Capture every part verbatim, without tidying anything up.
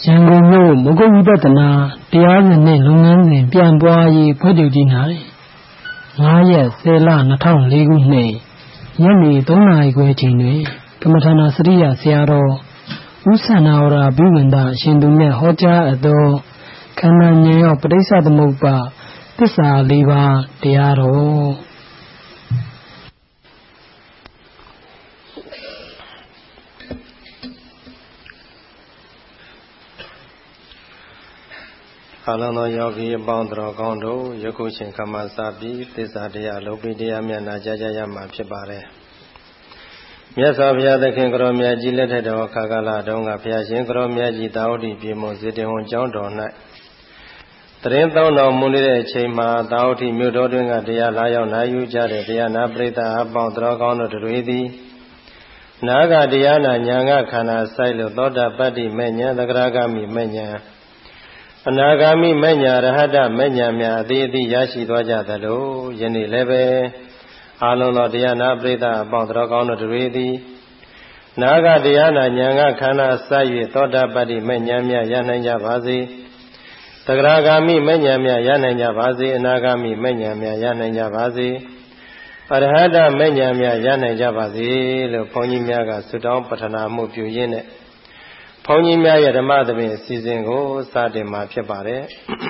ရန်ကုန်မြို့မဂုတ်ဝိပဿနာတရားစဉ်နဲ့လုပ်ငန်းစဉ်ပြန်ပွားရေးဖွဲ့ထုတ်ကြီး၌ငါးရက်ဆယ်လနှစ်ထောင်လေးခုနှစ်ညနေသုံးနာရီခွဲချိန်တွင်ကမ္မထာနာစရိယဆရာတော်ဦးဆန္ဒဝရဘိဝန္တအရှင်သူမြတ်ဟောကြားအပ်သောခန္ဓာဉာဏ်ရောပဋိစ္စသမုပ္ပါသစ္စာလေးပါးတရားတော်အလုံးသောယောဂီအပေါင်းတော်ကောင်းတို့ယခုချိန်ခါမှစပြီးသစ္စာတရားအလုပ်ပိတရားမြတ်နာကြားကြရမှာဖြစ်ပါတယ်။မြတ်စွာဘုရားသခင်ကရောမြတ်ကြီးလက်ထက်တော်ခါကာလတုန်းကဘုရားရှင်ကရောမြတ်ကြီးတာဝတိပြေမွန်စေတေဝန်ကျောင်းတော်၌တရင်သုံးတော်မူနေတဲ့အချိန်မှာတာဝတိမြို့တော်တွင်ကတရားလာရောက်နာယူကြတဲ့တရားနာပရိသတ်အပေါင်းတော်ကောင်းတို့တွေသည်နာဂတရားနာညာငါခန္ဓာဆိုင်လို့သောတာပတ္တိမေညာသဂရဂမိမေညာအနာဂါမိမညာရဟတမညာများအသေးအသေးရရှိသွားကြသလိုယနေ့လည်းပဲအာလုံးသောတရားနာပရိသတ်အပေါင်းတော်ကောင်းတို့တွေသည်နာဂတရားနာညာငါခန္ဓာစိုက်၍သောတာပတ္တိမညာများရနိုင်ကြပါစေသဂရဂါမိမညာများရနိုင်ကြပါစေအနာဂါမိမညာများရနိုင်ကြပါစေအရဟတမညာများရနိုင်ကြပါစေလို့ဘုန်းကြီးများကဆုတောင်းပတ္ထနာမှုပြုရင်းနဲ့ဘုန်းကြီးများရဲ့ဓမ္မသဘင်အစီအစဉ်ကိုစတင်မှာဖြစ်ပါတယ်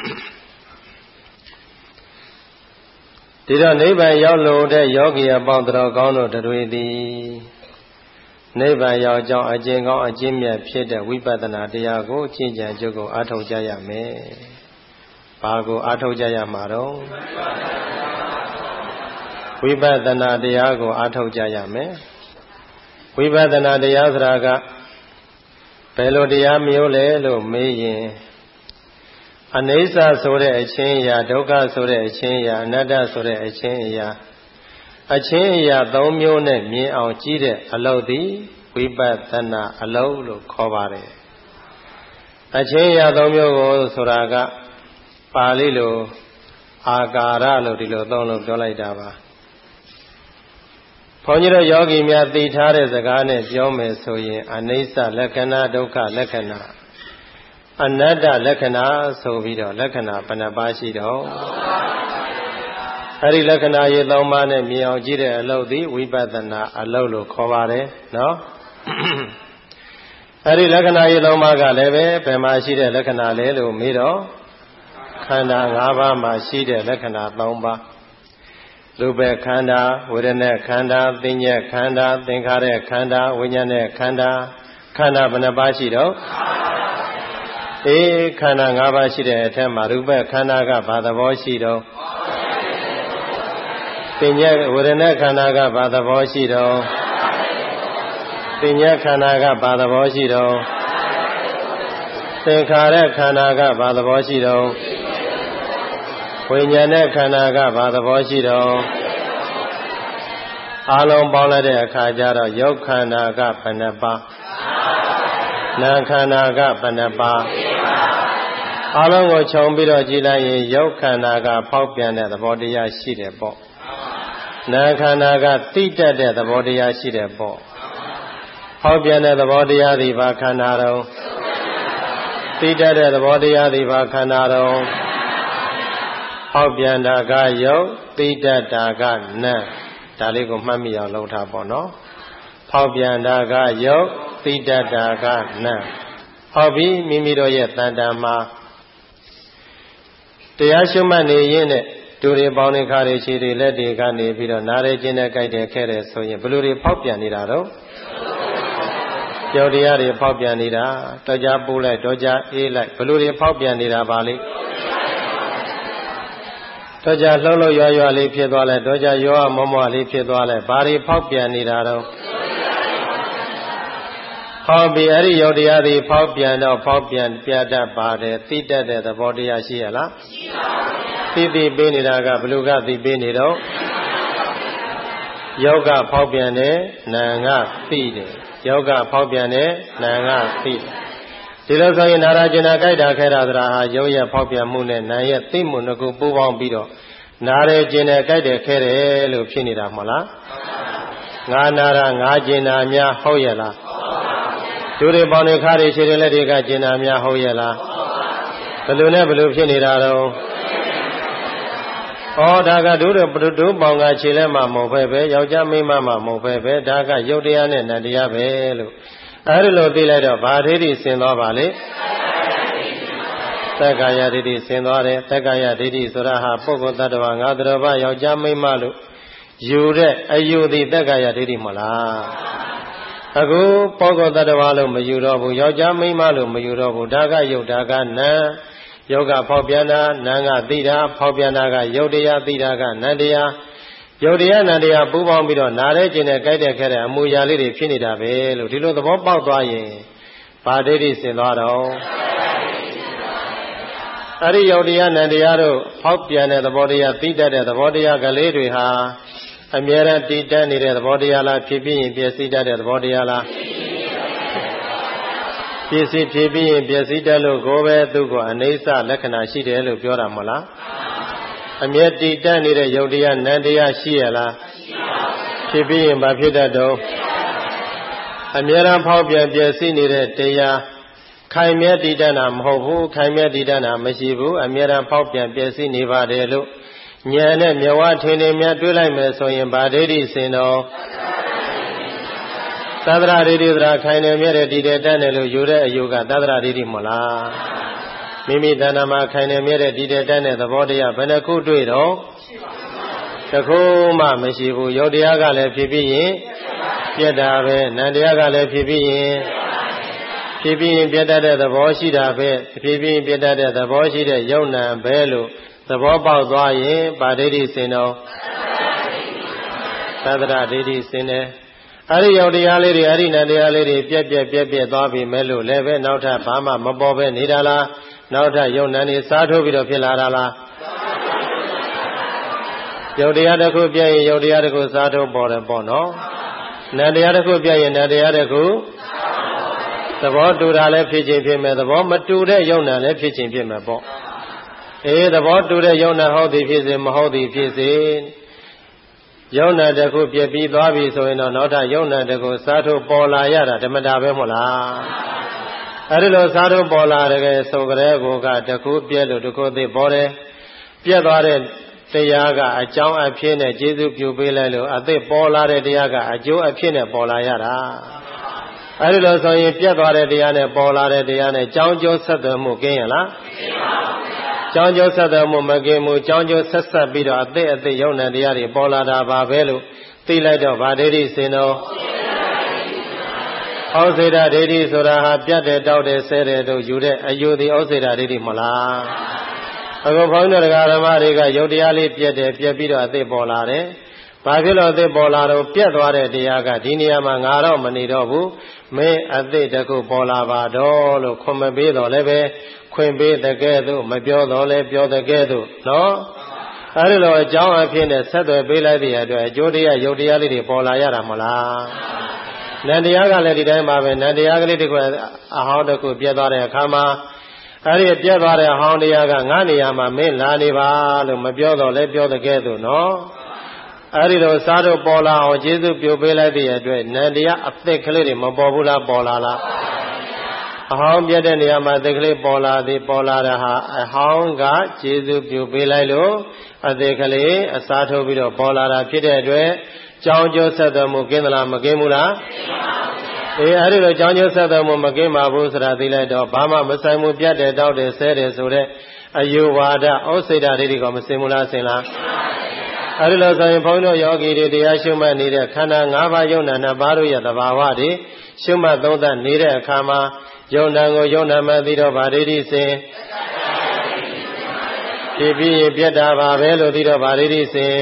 ဒီတော့နိဗ္ဗာန်ရောက်လို့တဲ့ယောဂီအပေါင်းတော်ကောင်းတို့တွေသည်နိဗ္ဗာန်ရောက်ကြောင်းအကျင့်ကောင်းအကျင့်မြတ်ဖြစ်တဲ့ဝိပဿနာတရားကိုကျင့်ကြံကြုတ်ကိုအားထုတ်ကြရမယ်။ဘာကိုအားထုတ်ကြရမှာတော့ဝိပဿနာတရားကိုအားထုတ်ကြရမယ်။ဝိပဿနာတရားဆိုတာကဘယ်လိုတရားမျိုးလဲလို့မေးရင်အနိစ္စဆိုတဲ့အချင်းအရာဒုက္ခဆိုတဲ့အချင်းအရာအနတ္တဆိုတဲ့အချင်းအရာအချင်းအရာသုံးမျိုးနဲ့မြင်အောင်ကြည့်တဲ့အလုပ်သည်ဝိပဿနာအလုပ်လို့ခေါ်ပါတယ်အချင်းအရာသုံးမျိုးကိုဆိုတာကပါဠိလိုအာကာရလို့ဒီလိုသုံးလို့ပြောလိုက်တာပါဘုန်းကြီးတို့ယောဂီများသိထားတဲ့စကားနဲ့ပြောမယ်ဆိုရင်အနိစ္စလက္ခဏာဒုက္ခလက္ခဏာအနတ္တလက္ခဏာဆိုပြီးတော့လက္ခဏာဘယ်နှပါးရှိတော့အဲ့ဒီလက္ခဏာရေးသုံးပါးနဲ့မြင်အောင်ကြည့်တဲ့အလုပ်သည်ဝိပဿနာအလုပ်လို့ခေါ်ပါတယ်နော်အဲ့ဒီလက္ခဏာရေးသုံးပါးကလည်းပဲဘယ်မှာရှိတဲ့လက္ခဏာလဲလို့မေးတော့ခန္ဓာ၅ပါးမှာရှိတဲ့လက္ခဏာ၃ပါးရူပခန္ဓာဝေဒနာခန္ဓာသင်ညက်ခန္ဓာသင်္ခါရခန္ဓာဝိညာဉ်နဲ့ခန္ဓာခန္ဓာဘယ်နှပါးရှိတော့အေးခန္ဓာ၅ပါးရှိတဲ့အထက်မှာရူပခန္ဓာကဘာသဘောရှိတော့သင်ညက်ဝေဒနာခန္ဓာကဘာသဘောရှိတော့သင်ညက်ခန္ဓာကဘာသဘောရှိတော့သင်္ခါရခန္ဓာကဘာသဘောရှိတော့ဝိညာဉ်နဲ့ခန္ဓာကဘာသဘောရှိတော့အလုံးပေါင်းလိုက်တဲ့အခါကျတော့ယုတ်ခန္ဓာကဘယ်နှပါးနာခန္ဓာကဘယ်နှပါးအလုံးကိုခြုံပြီးတော့ကြည့်လိုက်ရင်ယုတ်ခန္ဓာကဖောက်ပြန်တဲ့သဘောတရားရှိတယ်ပေါ့နာခန္ဓာကသိတတ်တဲ့သဘောတရားရှိတယ်ပေါ့ဖောက်ပြန်တဲ့သဘောတရားဒီဘာခန္ဓာတော့သိတတ်တဲ့သဘောတရားဒီဘာခန္ဓာတော့ဟောက်ပြန်တာကယုတ်သိတတ်တာကနတ်ဒါလေးကိုမှတ်မိအောင်လုပ်ထားပေါ့နော်ဖောက်ပြန်တာကယုတ်သိတတ်တာကနတ်ဟောပြီမိမိတို့ရဲ့တန်တန်မှာတရားရှုမှတ်နေရင်းနဲ့ဒူတွေပေါင်းနေခါတွေခြေတွေလက်တွေကနေပြီးတော့နားရဲခြင်းနဲ့ကြိုက်တယ်ခဲတယ်ဆိုရင်ဘယ်လိုတွေဖောက်ပြန်နေတာတော့ကြောက်တရားတွေဖောက်ပြန်နေတာတော့ကြပူလိုက်တော့ကြအေးလိုက်ဘယ်လိုတွေဖောက်ပြန်နေတာပါလိတော့ကြလှုပ်လှုပ်ရွရွလေးဖြစ်သွားလဲတော့ကြရောမောမောလေးဖြစ်သွားလဲဘာတွေဖောက်ပြန်နေတာတော့ဟောပြီအဲ့ဒီယုတ်တရားတွေဖောက်ပြန်တော့ဖောက်ပြန်ပြတတ်ပါတယ်သိတတ်တဲ့သဘောတရားရှိရလားရှိပါဘူးသိသိပေးနေတာကဘလူကသိပေးနေတော့ယောဂဖောက်ပြန်တယ်နာငါသိတယ်ယောဂဖောက်ပြန်တယ်နာငါသိတယ်ဒီလိုဆိုရင်နာရကျင်နာကြိုက်တာခဲတာဆိုတာဟာရုပ်ရဲ့ဖောက်ပြန်မှုနဲ့နာရဲ့သိမှုနှစ်ခုပူးပေါင်းပြီးတော့နာရကျင်တယ်ကြိုက်တယ်ခဲတယ်လို့ဖြစ်နေတာမဟုတ်လားငါနာရငါကျင်နာများဟုတ်ရဲ့လားဟဒုတွေပေါင်းတွေခါတွေခြေတွေလက်တွေကကျင်နာများဟုတ်ရဲ့လားဘယ်လိုနဲ့ဘယ်လိုဖြစ်နေတာတော့ဩဒါကဒုတွေဒုပေါင်းကခြေလက်မှမဟုတ်ပဲပဲယောက်ျားမိန်းမမှမဟုတ်ပဲပဲဒါကယုတ်တရားနဲ့နတ်တရားပဲလို့အဲဒီလိုသိလိုက်တော့ဗာဒိဋ္ဌိဆင်သွားပါလေသက္ကာယဒိဋ္ဌိဆင်သွားတယ်သက္ကာယဒိဋ္ဌိဆိုတာဟာပုဂ္ဂိုလ်တ attva ငါတ attva ယောက်ျားမိန်းမလို့ယူတဲ့အယူသည်သက္ကာယဒိဋ္ဌိမလားအခုပုဂ္ဂိုလ်တ attva လို့မယူတော့ဘူးယောက်ျားမိန်းမလို့မယူတော့ဘူးဒါကယုတ်ဒါကနံယောဂဖောက်ပြန်တာနံကသိတာဖောက်ပြန်တာကယုတ်တရားသိတာကနံတရားယုတ်တရားနံတရားပူးပေါင်းပြီးတော့နားရဲကျင်တဲ့ကြိုက်တဲ့ခဲတဲ့အမူအရာလေးတွေဖြစ်နေတာပဲလို့ဒီလိုသဘောပေါက်သွားရင်ဗာဒိဋ္ဌိဆင်သွားတော့အဲ့ဒီယုတ်တရားနံတရားတို့ဖောက်ပြန်တဲ့သဘောတရားသိတတ်တဲ့သဘောတရားကလေးတွေဟာအမြဲတမ်းတည်တတ်နေတဲ့သဘောတရားလားဖြစ်ပြီးရင်ပျက်စီးတတ်တဲ့သဘောတရားလားပျက်စီးဖြစ်ပြီးရင်ပျက်စီးတတ်လို့ကိုယ်ပဲသူ့ကိုအနိစ္စလက္ခဏာရှိတယ်လို့ပြောတာမဟုတ်လားအမြဲတည်တတ်နေတဲ့ယုတ်တရားနံတရားရှိရလားဖြစ်ပြီးရင်ဘာဖြစ်တတ်တော့အမြဲတမ်းဖောက်ပြန်ပျက်စီးနေတဲ့တရားခိုင်မြဲတည်တတ်တာမဟုတ်ဘူးခိုင်မြဲတည်တတ်တာမရှိဘူးအမြဲတမ်းဖောက်ပြန်ပျက်စီးနေပါတယ်လို့ဉာဏ်နဲ့မျက်ဝါးထင်နေမြတွေးလိုက်မယ်ဆိုရင်ဗာဒိဋ္ဌိစင်တော်သတ္တရဒိဋ္ဌိသရာခိုင်နေမြဲတဲ့တည်တဲ့တတ်တယ်လို့ယူတဲ့အယူကသတ္တရဒိဋ္ဌိမလားမိမိတဏ္ဍာမှာခိုင်နေမြဲတဲ့တည်တဲ့တတ်တဲ့သဘောတရားဘယ်နှခုတွေ့တော့တခုမှမရှိဘူးယုတ်တရားကလည်းဖြစ်ပြီးရင်ပြတ်တာပဲနံတရားကလည်းဖြစ်ပြီးရင်ဖြစ်ပြီးရင်ပြတ်တတ်တဲ့သဘောရှိတာပဲဖြစ်ပြီးရင်ပြတ်တတ်တဲ့သဘောရှိတဲ့ယုတ်နံပဲလို့သဘောပေါက်သွားရင်ဗာဒိဋ္ဌိစင်တော့သတ္တရဒိဋ္ဌိစင်တယ်အဲ့ဒီယုတ်တရားလေးတွေအဲ့ဒီနံတရားလေးတွေပြက်ပြက်ပြက်ပြက်သွားပြီမဲ့လို့လည်းပဲနောက်ထပ်ဘာမှမပေါ်ပဲနေတာလားနောက်ထပ်ယုတ်နံတွေစားထိုးပြီးတော့ဖြစ်လာတာလားယုတ်တရားတစ်ခုပြည့်ရင်ယုတ်တရားတစ်ခုစားထိုးပေါ်တယ်ပေါ့နော်နံတရားတစ်ခုပြည့်ရင်နံတရားတစ်ခုသဘောတူတာလည်းဖြစ်ခြင်းဖြစ်မယ်သဘောမတူတဲ့ယုတ်နံလည်းဖြစ်ခြင်းဖြစ်မယ်ပေါ့အေးသဘောတူတဲ့ယုံနာဟုတ်သည်ဖြစ်စေမဟုတ်သည်ဖြစ်စေယုံနာတစ်ခုပြည့်ပြီးသွားပြီဆိုရင်တော့နောက်ထပ်ယုံနာတစ်ခုစားထုတ်ပေါ်လာရတာဓမ္မတာပဲမဟုတ်လားအဲဒီလိုစားထုတ်ပေါ်လာတဲ့ဆိုကြတဲ့ကိုကတစ်ခုပြည့်လို့တစ်ခုသိပေါ်တယ်ပြည့်သွားတဲ့တရားကအကြောင်းအဖြစ်နဲ့ကျေစုပြုပေးလိုက်လို့အသိပေါ်လာတဲ့တရားကအကျိုးအဖြစ်နဲ့ပေါ်လာရတာအဲဒီလိုဆိုရင်ပြည့်သွားတဲ့တရားနဲ့ပေါ်လာတဲ့တရားနဲ့ကြောင်းကျိုးဆက်သွယ်မှုကင်းရလားကြောင်းကျိုးဆက်သွယ်မှုမကင်းမှုကြောင်းကျိုးဆက်ဆက်ပြီးတော့အသိအသိယုံ nant တရားတွေပေါ်လာတာပါပဲလို့သိလိုက်တော့ဗာဒိဋ္ဌိစင်တော်ဩစေတဒိဋ္ဌိဆိုတာဟာပြတ်တယ်တောက်တယ်ဆဲတယ်တို့ယူတဲ့အယူသည်ဩစေတဒိဋ္ဌိမလားအခုဘုန်းကြီးတို့ဓမ္မတွေကယုတ်တရားလေးပြတ်တယ်ပြတ်ပြီးတော့အသိပေါ်လာတယ်ဘာဖြစ်လို့အသိပေါ်လာတော့ပြတ်သွားတဲ့တရားကဒီနေရာမှာငါတော့မနေတော့ဘူးမင်းအသိတခုပေါ်လာပါတော့လို့ခွန်မပေးတော့လည်းပဲခွင်ပေးတဲ့ကဲ့သို့မပြောတော့လဲပြောတဲ့ကဲ့သို့နော်အဲဒီလိုအကြောင်းအဖြစ်နဲ့ဆက်သွယ်ပေးလိုက်တဲ့အတွက်အကျိုးတရားယုတ်တရားလေးတွေပေါ်လာရတာမလားနန္တရားကလည်းဒီတိုင်းပါပဲနန္တရားကလေးတခုအဟောင်းတစ်ခုပြတ်သွားတဲ့အခါမှာအဲဒီပြတ်သွားတဲ့အဟောင်းတရားကငါနေရာမှာမင်းလာနေပါလို့မပြောတော့လဲပြောတဲ့ကဲ့သို့နော်အဲဒီလိုစားတော့ပေါ်လာအောင်ကျေးဇူးပြုပေးလိုက်တဲ့အတွက်နန္တရားအသစ်ကလေးတွေမပေါ်ဘူးလားပေါ်လာလားအဟောင်းပြတ်တဲ့နေရာမှာသစ်ကလေးပေါ်လာသည်ပေါ်လာတာဟာအဟောင်းကကျေးဇူးပြုပေးလိုက်လို့အသစ်ကလေးအစားထိုးပြီးတော့ပေါ်လာတာဖြစ်တဲ့အတွက်ကြောင်းကျိုးဆက်သွယ်မှုကင်းသလားမကင်းဘူးလားအေးအဲဒီလိုကြောင်းကျိုးဆက်သွယ်မှုမကင်းပါဘူးဆိုတာသိလိုက်တော့ဘာမှမဆိုင်မှုပြတ်တယ်တောက်တယ်ဆဲတယ်ဆိုတဲ့အယူဝါဒဩစိတ်ဓာတ်တွေကမစင်ဘူးလားစင်လားအဲဒီလိုဆိုရင်ဘုန်းတော်ယောဂီတွေတရားရှုမှတ်နေတဲ့ခန္ဓာ၅ပါးယုံနာနှစ်ပါးတို့ရဲ့သဘာဝတွေရှုမှတ်သုံးသပ်နေတဲ့အခါမှာယုံနာကိုယုံနာမှသိတော့ဗာဒိဋ္ဌိစင်ဖြစ်ပြီးရင်ပြတ်တာပါပဲလို့သိတော့ဗာဒိဋ္ဌိစင်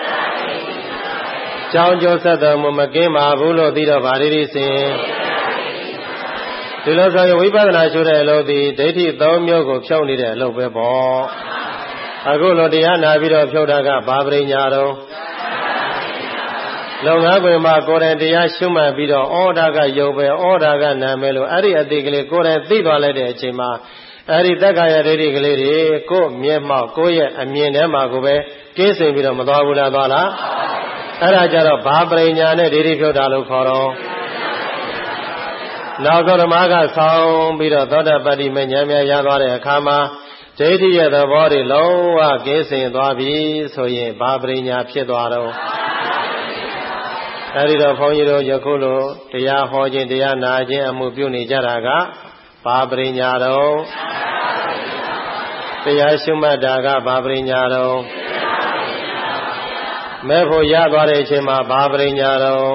ကြောင်းကျိုးဆက်တော်မူမကင်းပါဘူးလို့သိတော့ဗာဒိဋ္ဌိစင်ဒီလိုဆိုရင်ဝိပဿနာရှုတဲ့အလုပ်ဒီဒိဋ္ဌိသုံးမျိုးကိုဖြုတ်နေတဲ့အလုပ်ပဲပေါ့အခုလိုတရားနာပြီးတော့ဖြုတ်တာကဘာပရိညာတော့လုံငါးခွေမှာကိုယ်တိုင်တရားရှုမှတ်ပြီးတော့ဩဒါကယုတ်ပဲဩဒါကနာမယ်လို့အဲ့ဒီအတိကလေးကိုယ်တိုင်သိသွားလိုက်တဲ့အချိန်မှာအဲ့ဒီတက္ကရာဒိဋ္ဌိကလေးတွေကိုယ်မျက်မှောက်ကိုယ့်ရဲ့အမြင်ထဲမှာကိုပဲကင်းစင်ပြီးတော့မသွားဘူးလားသွားလားအဲ့ဒါကြတော့ဘာပရိညာနဲ့ဒိဋ္ဌိဖြုတ်တာလို့ခေါ်တော့နောက်ဆုံးဓမ္မကဆောင်ပြီးတော့သောတာပတ္တိမဉ္ဇဉ်များရသွားတဲ့အခါမှာဒိဋ္ဌိရဲ့သဘောတွေလုံးဝကင်းစင်သွားပြီဆိုရင်ဘာပရိညာဖြစ်သွားတော့အဲဒီတော့ဘုန်းကြီးတို့ယခုလိုတရားဟောခြင်းတရားနာခြင်းအမှုပြုနေကြတာကဘာပရိညာတော့တရားရှုမှတ်တာကဘာပရိညာတော့မဲ့ဖို့ရသွားတဲ့အချိန်မှာဘာပရိညာတော့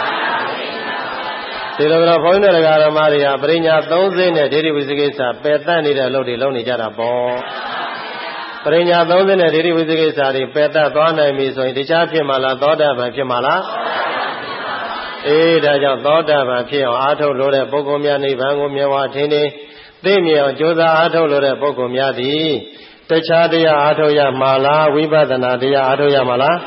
ဒီလိုတော့ဘုန်းကြီးတို့ဓမ္မတွေကပရိညာသုံးစိနဲ့ဒိဋ္ဌိဝိသိကိစ္စပယ်တတ်နေတဲ့အလုပ်တွေလုပ်နေကြတာပေါ့ပရိညာသုံးစိနဲ့ဒိဋ္ဌိဝိသိကိစ္စတွေပယ်တတ်သွားနိုင်ပြီဆိုရင်တခြားဖြစ်မှာလားသောတာပန်ဖြစ်မှာလားအေးဒါကြောင့်သောတာပန်ဖြစ်အောင်အားထုတ်လို့တဲ့ပုဂ္ဂိုလ်များနိဗ္ဗာန်ကိုမြတ်ဝါထင်းထင်းသိမြင်အောင်ကြိုးစားအားထုတ်လို့တဲ့ပုဂ္ဂိုလ်များသည်တခြားတရားအားထုတ်ရမှာလားဝိပဿနာတရားအားထုတ်ရမှာလား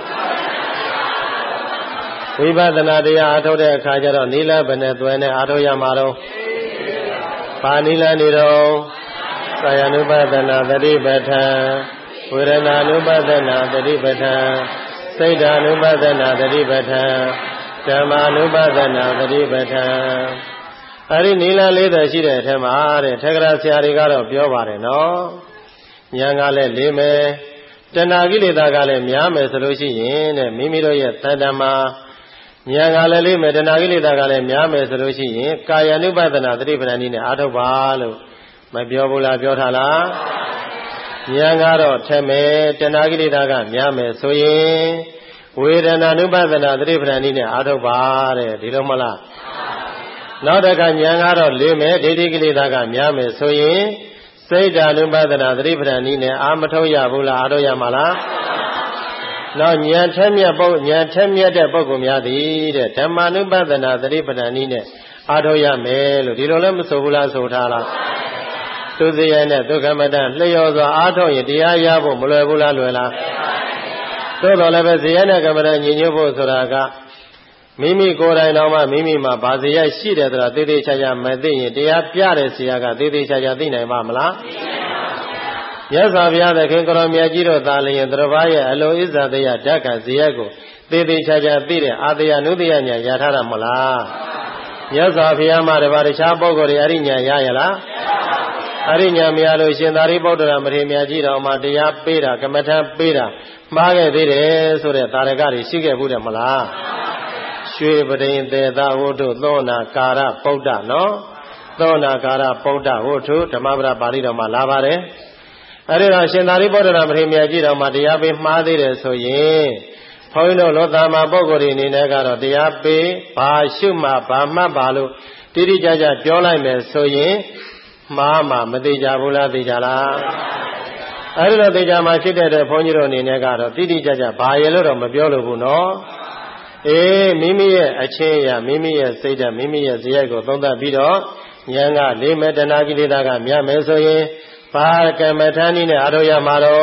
ဝိပဿနာတရားအားထုတ်တဲ့အခါကျတော့နိလဘယ်နဲ့သွဲနဲ့အားထုတ်ရမှာတော့ဘာနိလနေတော့ကာယ ानु ပဒနာသတိပဋ္ဌာန်ဝေဒနာ ानु ပဒနာသတိပဋ္ဌာန်စိတ်ဓာ ानु ပဒနာသတိပဋ္ဌာန်ဓမ္မာ ानु ပဒနာသတိပဋ္ဌာန်အဲဒီနိလလေးသက်ရှိတဲ့အထက်မှာတဲ့ထေကရာဆရာတွေကတော့ပြောပါတယ်နော်ဉာဏ်ကလည်းလေးမယ်တဏှာကိလေသာကလည်းများမယ်ဆိုလို့ရှိရင်တဲ့မိမိတို့ရဲ့တဏ္ဍာမှာဉာဏ်ကလည်းလေးမယ်တဏှာကိလေသာကလည်းများမယ်ဆိုလို့ရှိရင်ကာယ ानु ပဒနာသတိပဋ္ဌာန်နည်းနဲ့အားထုတ်ပါလို့မပြောဘူးလားပြောထားလားဉာဏ်ကတော့ထက်မယ်တဏှာကိလေသာကများမယ်ဆိုရင်ဝေဒနာ ानु ပဒနာသတိပဋ္ဌာန်နည်းနဲ့အားထုတ်ပါတဲ့ဒီလိုမလားနောက်တစ်ခါဉာဏ်ကတော့လေးမယ်ဒိဋ္ဌိကိလေသာကများမယ်ဆိုရင်စိတ်ဓာ ानु ပဒနာသတိပဋ္ဌာန်နည်းနဲ့အာမထုတ်ရဘူးလားအားထုတ်ရမှာလားနောက်ဉာဏ်ထက်မြတ်ပုဂ္ဂိုလ်ဉာဏ်ထက်မြတ်တဲ့ပုဂ္ဂိုလ်များသည်တဲ့ဓမ္မာနုပဒနာသတိပဋ္ဌာန်နည်းနဲ့အားထုတ်ရမယ်လို့ဒီလိုလည်းမဆိုဘူးလားဆိုထားလားသူစရိုက်နဲ့ဒုက္ခမတ္တလျော်စွာအားထုတ်ရင်တရားရဖို့မလွယ်ဘူးလားလွယ်လားသို့တော်လည်းပဲစရိုက်နဲ့ကမ္မဋ္ဌာန်းညီညွတ်ဖို့ဆိုတာကမိမိကိုယ်တိုင်တော်မှမိမိမှာဗာစရိုက်ရှိတယ်ဆိုတာသိသိချာချာမသိရင်တရားပြတဲ့ဆရာကသိသိချာချာသိနိုင်ပါမလားမြတ်စွာဘုရားသခင်ကိုရောမြတ်ကြီးတို့သာလျင်သူတစ်ပါးရဲ့အလိုဣဇာတရားဓာတ်ကဇေယျကိုသေသေးချာချာသိတဲ့အာတယနုတယညာရထားတာမလားမြတ်စွာဘုရားမှာတပါးတခြားပုဂ္ဂိုလ်တွေအရိညာရရလားအရိညာမရလို့ရှင်သာရိပုတ္တရာမထေရမြတ်ကြီးတော်မှာတရားပေးတာကမ္မထပေးတာမှားခဲ့သေးတယ်ဆိုတဲ့သာရကတွေရှိခဲ့ဘူးတယ်မလားရွှေပရိန်သေသာဝတ္ထုသောနာကာရပုဒ္ဒနော်သောနာကာရပုဒ္ဒဝတ္ထုဓမ္မပဒပါဠိတော်မှာလာပါတယ်အဲဒီတော့ရှင်သာရိပုတ္တရာမထေရမြတ်ကြီးတော်မှာတရားပေးမှားသေးတယ်ဆိုရင်ဘုန်းကြီးတို့လောသာမပုဂ္ဂိုလ်တွေအနေနဲ့ကတော့တရားပေးဘာရှုမှဘာမှတ်ပါလို့တိတိကျကျပြောလိုက်မယ်ဆိုရင်မှားမှမသိကြဘူးလားသိကြလားအဲဒီတော့သိကြမှာဖြစ်တဲ့ဘုန်းကြီးတို့အနေနဲ့ကတော့တိတိကျကျဘာရလို့တော့မပြောလို့ဘူးနော်အေးမိမိရဲ့အချင်းရမိမိရဲ့စိတ်ဓာတ်မိမိရဲ့ဇေယျကိုသုံးသပ်ပြီးတော့ဉာဏ်ကလေးမဲ့တဏှာကိလေသာကမြတ်မယ်ဆိုရင်ဘာကမ္မထာနည်းနဲ့အားထုတ်ရမှာတော့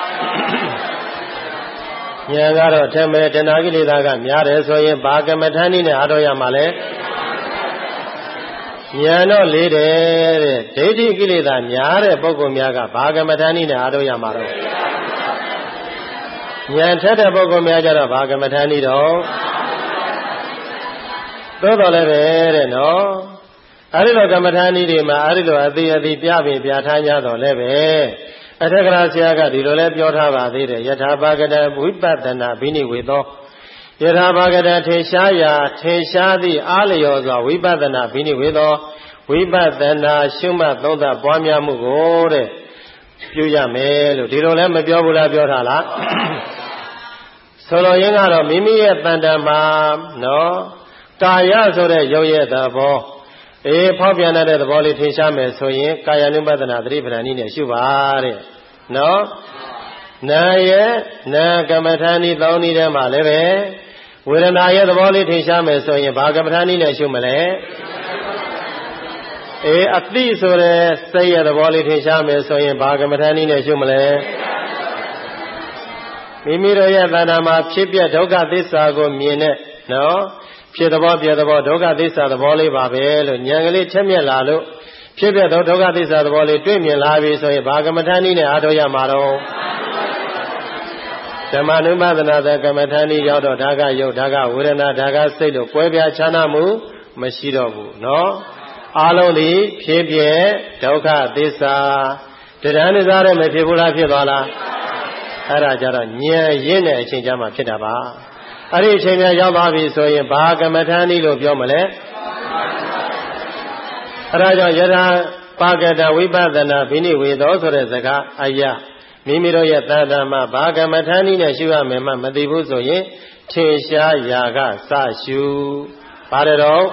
ဉာဏ်ကတော့ထက်မဲ့တဏှာကိလေသာကများတယ်ဆိုရင်ဘာကမ္မထာနည်းနဲ့အားထုတ်ရမှာလဲဉာဏ်တော့လေးတယ်တဲ့ဒိဋ္ဌိကိလေသာများတဲ့ပုဂ္ဂိုလ်များကဘာကမ္မထာနည်းနဲ့အားထုတ်ရမှာတော့ဉာဏ်ထက်တဲ့ပုဂ္ဂိုလ်များကြတော့ဘာကမ္မထာနည်းတော့သို့တော်လည်းပဲတဲ့နော်အဲဒီလိုကမ္မထာနည်းတွေမှာအဲဒီလိုအသေးအသေးပြပင်ပြထားကြတော့လည်းပဲအထက်ကရာဆရာကဒီလိုလဲပြောထားပါသေးတယ်ယထာဘာဂတဝိပဿနာဘိနိဝေသောယထာဘာဂတထေရှားရာထေရှားသည့်အားလျော်စွာဝိပဿနာဘိနိဝေသောဝိပဿနာရှုမှတ်သုံးသပ်ပွားများမှုကိုတဲ့ပြုရမယ်လို့ဒီလိုလဲမပြောဘူးလားပြောထားလားဆိုလိုရင်းကတော့မိမိရဲ့တဏ္ဍာမှာနော်ကာယဆိုတဲ့ရုပ်ရဲ့သဘောအေးဖောက်ပြန်တဲ့သဘောလေးထင်ရှားမယ်ဆိုရင်ကာယ ानु ပဒနာသတိပဋ္ဌာန်နည်းနဲ့ရှုပါတဲ့နော်နာရဲ့နာကမ္မထာနည်းသုံးနည်းထဲမှာလည်းပဲဝေဒနာရဲ့သဘောလေးထင်ရှားမယ်ဆိုရင်ဘာကမ္မထာနည်းနဲ့ရှုမလဲအေးအတိဆိုတဲ့စိတ်ရဲ့သဘောလေးထင်ရှားမယ်ဆိုရင်ဘာကမ္မထာနည်းနဲ့ရှုမလဲမိမိတို့ရဲ့တဏ္ဍာမှာဖြစ်ပြဒုက္ခသစ္စာကိုမြင်တဲ့နော်ဖြစ်သဘောပြသဘောဒုက္ခသစ္စာသဘောလေးပါပဲလို့ဉာဏ်ကလေးထက်မြက်လာလို့ဖြစ်ပြသောဒုက္ခသစ္စာသဘောလေးတွေ့မြင်လာပြီဆိုရင်ဘာကမ္မထာနည်းနဲ့အားထုတ်ရမှာတော့ဓမ္မနုပဒနာသကမ္မထာနည်းရောက်တော့ဒါကယုတ်ဒါကဝေဒနာဒါကစိတ်လို့ကွဲပြားခြားနားမှုမရှိတော့ဘူးနော်အာလုံးသည်ဖြစ်ပြဒုက္ခသစ္စာတဏှာနဲ့စားရမယ်ဖြစ်ဘူးလားဖြစ်သွားလားအဲ့ဒါကြတော့ဉာဏ်ရင့်တဲ့အချိန်ကျမှဖြစ်တာပါအဲ့ဒီအချိန်များရောက်သွားပြီဆိုရင်ဘာကမ္မထာနည်းလို့ပြောမလဲအဲ့ဒါကြောင့်ယထာပါကတဝိပဿနာဘိနိဝေသောဆိုတဲ့စကားအယမိမိတို့ရဲ့တဏ္ဍာမှာဘာကမ္မထာနည်းနဲ့ရှုရမယ်မှမသိဘူးဆိုရင်ထင်ရှားရာကစရှုပါတယ်တော့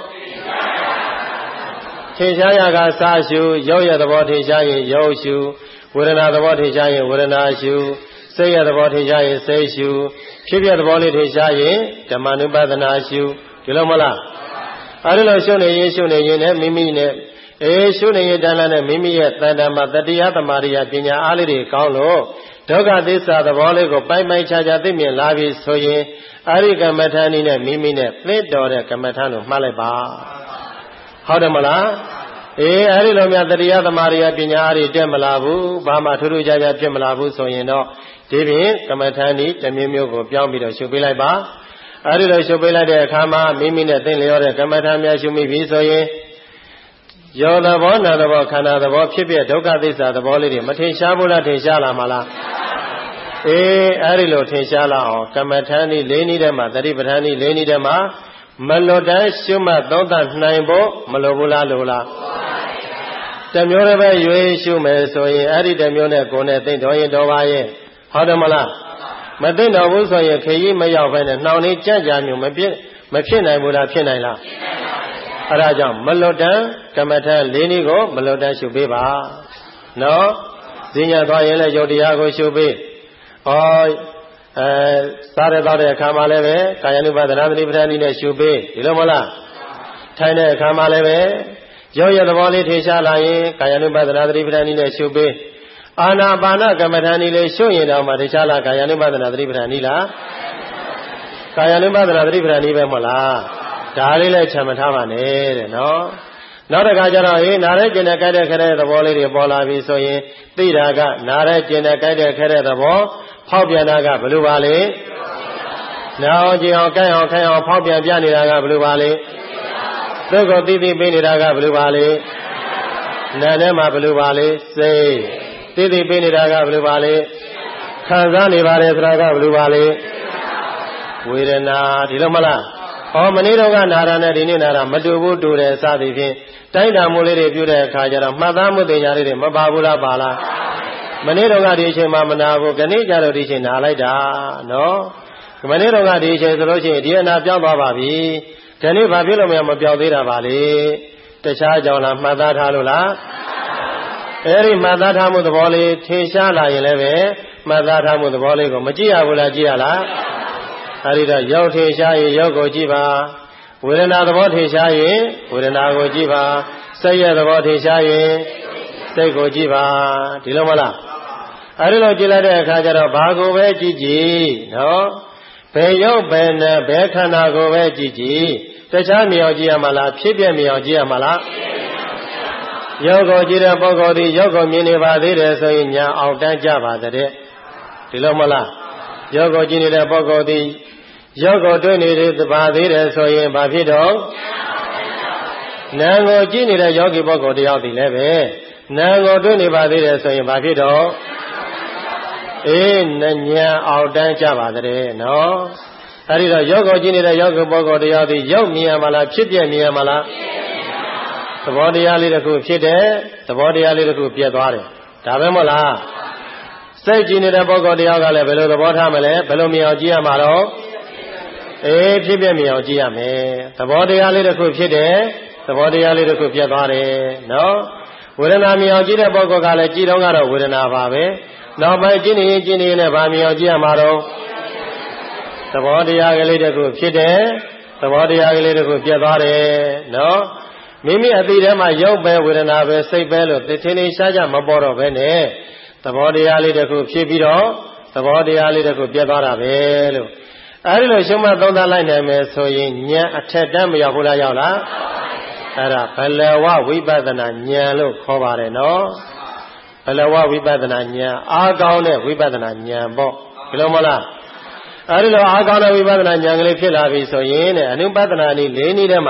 ထင်ရှားရာကစရှုရုပ်ရဲ့သဘောထင်ရှားရင်ရုပ်ရှုဝေဒနာသဘောထင်ရှားရင်ဝေဒနာရှုစိတ်ရဲ့သဘောထင်ရှားရင်စိတ်ရှုဖြစ်ပြသဘောလေးထင်ရှားရင်ဓမ္မနုပဒနာရှုဒီလိုမလားအဲဒီလိုရှုနေရင်ရှုနေရင်နဲ့မိမိနဲ့အေးရှုနေရင်တဏ္ဍာနဲ့မိမိရဲ့တဏ္ဍာမှာတတိယသမารိယပညာအားလေးတွေကောင်းလို့ဒုက္ခသစ္စာသဘောလေးကိုပိုင်ပိုင်ခြားခြားသိမြင်လာပြီဆိုရင်အရိကမ္မထာနည်းနဲ့မိမိနဲ့သိတော်တဲ့ကမ္မထာကိုမှတ်လိုက်ပါဟုတ်တယ်မလားအေးအဲဒီလိုများတတိယသမารိယပညာအားတွေတက်မလာဘူးဘာမှထူးထူးခြားခြားဖြစ်မလာဘူးဆိုရင်တော့ဒီပြင်ကမ္မထာနည်းတစ်မျိုးမျိုးကိုပြောင်းပြီးတော့ရှုပေးလိုက်ပါအဲဒီလိုရှုပေးလိုက်တဲ့အခါမှာမိမိနဲ့သိလျော်တဲ့ကမ္မထာများရှုမိပြီဆိုရင်ယောသဘောနာသဘောခန္ဓာသဘောဖြစ်ဖြစ်ဒုက္ခသစ္စာသဘောလေးတွေမထင်ရှားဘူးလားထင်ရှားလာမလားအေးအဲဒီလိုထင်ရှားလာအောင်ကမ္မထာနည်းလေးနည်းထဲမှာသတိပဋ္ဌာန်နည်းလေးနည်းထဲမှာမလွတ်တမ်းရှုမှတ်သုံးသပ်နိုင်ဖို့မလိုဘူးလားလိုလားတမျိုးတစ်ပဲရွေးရှုမယ်ဆိုရင်အဲ့ဒီတမျိုးနဲ့ကိုယ်နဲ့သိတော်ရင်တော်ပါရဲ့ဟုတ်တယ်မလားမသိတော်ဘူးဆိုရင်ခရီးမရောက်ဘဲနဲ့နှောင်နေကြကြမျိုးမဖြစ်မဖြစ်နိုင်ဘူးလားဖြစ်နိုင်လားအဲ့ဒါကြောင့်မလွတ်တမ်းကမ္မထာလေးနည်းကိုမလွတ်တမ်းရှုပေးပါနော်ဈဉ္ညာသွားရင်လည်းယုတ်တရားကိုရှုပေးဩအဲစားရတော့တဲ့အခါမှာလည်းပဲကာယ ानु ပါဒနာသတိပဋ္ဌာန်နည်းနဲ့ရှုပေးဒီလိုမလားထိုင်တဲ့အခါမှာလည်းပဲရုပ်ရသဘောလေးထင်ရှားလာရင်ကာယ ानु ပါဒနာသတိပဋ္ဌာန်နည်းနဲ့ရှုပေးအာနာပါနကမ္မထာနည်းလေးရှုရင်တော့မှထင်ရှားလာကာယ ानु ပါဒနာသတိပဋ္ဌာန်နည်းလားကာယ ानु ပါဒနာသတိပဋ္ဌာန်နည်းပဲမဟုတ်လားဒါလေးလည်းချမ်းမထားပါနဲ့တဲ့နော်နောက်တစ်ခါကျတော့ဟေးနားရဲကျင်တဲ့ကြိုက်တဲ့ခတဲ့သဘောလေးတွေပေါ်လာပြီဆိုရင်သိတာကနားရဲကျင်တဲ့ကြိုက်တဲ့ခတဲ့သဘောဖောက်ပြန်တာကဘယ်လိုပါလဲနာအောင်ကြည့်အောင်ကြိုက်အောင်ခိုင်းအောင်ဖောက်ပြန်ပြနေတာကဘယ်လိုပါလဲသူ့ကိုသိသိပေးနေတာကဘယ်လိုပါလဲနာထဲမှာဘယ်လိုပါလဲစိတ်သိသိပေးနေတာကဘယ်လိုပါလဲခံစားနေပါတယ်ဆိုတာကဘယ်လိုပါလဲဝေဒနာဒီလိုမလားဟောမနေ့တော့ကနာရနဲ့ဒီနေ့နာရမတူဘူးတူတယ်စသည်ဖြင့်တိုင်းတာမှုလေးတွေပြုတဲ့အခါကျတော့မှတ်သားမှုတင်ညာလေးတွေမပါဘူးလားပါလားမနေ့တော့ကဒီအချိန်မှမနာဘူးခဏကြတော့ဒီအချိန်နာလိုက်တာနော်မနေ့တော့ကဒီအချိန်ဆိုလို့ရှိရင်ဒီအနာပြောင်းသွားပါပြီဒီနေ့ဘာဖြစ်လို့မမပြောင်းသေးတာပါလေတခြားကြောင့်လားမှတ်သားထားလို့လားအဲဒီမှတ်သားထားမှုသဘောလေးထင်ရှားလာရင်လည်းပဲမှတ်သားထားမှုသဘောလေးကိုမကြည့်ရဘူးလားကြည့်ရလားအဲဒီတော့ရုပ်ထင်ရှားရင်ရုပ်ကိုကြည့်ပါဝေဒနာသဘောထင်ရှားရင်ဝေဒနာကိုကြည့်ပါစိတ်ရဲ့သဘောထင်ရှားရင်စိတ်ကိုကြည့်ပါဒီလိုမလားအဲဒီလိုကြည့်လိုက်တဲ့အခါကျတော့ဘာကိုပဲကြည့်ကြည့်နော်ဘယ်ရုပ်ဘယ်နဲ့ဘယ်ခန္ဓာကိုပဲကြည့်ကြည့်တခြားမြောင်ကြည့်ရမှာလားဖြစ်ပြမြောင်ကြည့်ရမှာလားရုပ်ကိုကြည့်တဲ့ပုဂ္ဂိုလ်ဒီရုပ်ကိုမြင်နေပါသေးတယ်ဆိုရင်ညာအောင်တန်းကြပါတဲ့ဒီလိုမလားရုပ်ကိုကြည့်နေတဲ့ပုဂ္ဂိုလ်ဒီရုပ်ကိုတွေ့နေပါသေးတယ်ဆိုရင်ဘာဖြစ်တော့နာမ်ကိုကြည့်နေတဲ့ယောဂီပုဂ္ဂိုလ်တယောက်ဒီလည်းပဲနာမ်ကိုတွေ့နေပါသေးတယ်ဆိုရင်ဘာဖြစ်တော့အေးဉာဏ်အောင်တန်းကြပါတဲ့နော်အဲဒီတော့ရုပ်ကိုကြည့်နေတဲ့ယောဂီပုဂ္ဂိုလ်တယောက်ဒီရုပ်မြင်ရမှာလားဖြစ်ပြမြင်ရမှာလားသဘောတရားလေးတစ်ခုဖြစ်တယ်သဘောတရားလေးတစ်ခုပြတ်သွားတယ်ဒါပဲမဟုတ်လားစိတ်ကြည့်နေတဲ့ပုဂ္ဂိုလ်တယောက်ကလည်းဘယ်လိုသဘောထားမလဲဘယ်လိုမြင်အောင်ကြည့်ရမှာတော့အေးဖြစ်ပြမြင်အောင်ကြည့်ရမယ်သဘောတရားလေးတစ်ခုဖြစ်တယ်သဘောတရားလေးတစ်ခုပြတ်သွားတယ်နော်ဝေဒနာမြင်အောင်ကြည့်တဲ့ပုဂ္ဂိုလ်ကလည်းကြည့်တော့ကတော့ဝေဒနာပါပဲနောက်ပိုင်းကြည့်နေရင်ကြည့်နေရင်လည်းဗာမြင်အောင်ကြည့်ရမှာတော့သဘောတရားကလေးတစ်ခုဖြစ်တယ်သဘောတရားကလေးတစ်ခုပြတ်သွားတယ်နော်မိမိအသိထဲမှာရုပ်ပဲဝေဒနာပဲစိတ်ပဲလို့သိထင်နေရှားကြမပေါ်တော့ပဲနဲ့သဘောတရားလေးတစ်ခုဖြစ်ပြီးတော့သဘောတရားလေးတစ်ခုပြတ်သွားတာပဲလို့အဲဒီလိုရှုမှတ်သုံးသပ်လိုက်နိုင်မယ်ဆိုရင်ဉာဏ်အထက်တန်းမရောက်ဘူးလားရောက်လားအဲ့ဒါဘလဝဝိပဿနာဉာဏ်လို့ခေါ်ပါတယ်နော်ဘလဝဝိပဿနာဉာဏ်အားကောင်းတဲ့ဝိပဿနာဉာဏ်ပေါ့ဒီလိုမလားအဲဒီလိုအားကောင်းတဲ့ဝိပဿနာဉာဏ်ကလေးဖြစ်လာပြီဆိုရင်တဲ့အနုပဿနာနည်း၄နည်းထဲမှာ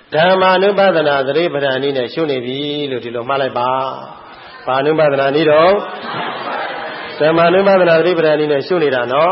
ဓမ္မာနုပဒနာသတိပဋ္ဌာန်နည်းနဲ့ရှုနေပြီလို့ဒီလိုမှတ်လိုက်ပါဘာနုပဒနာနည်းတော့ဓမ္မာနုပဒနာသတိပဋ္ဌာန်နည်းနဲ့ရှုနေတာနော်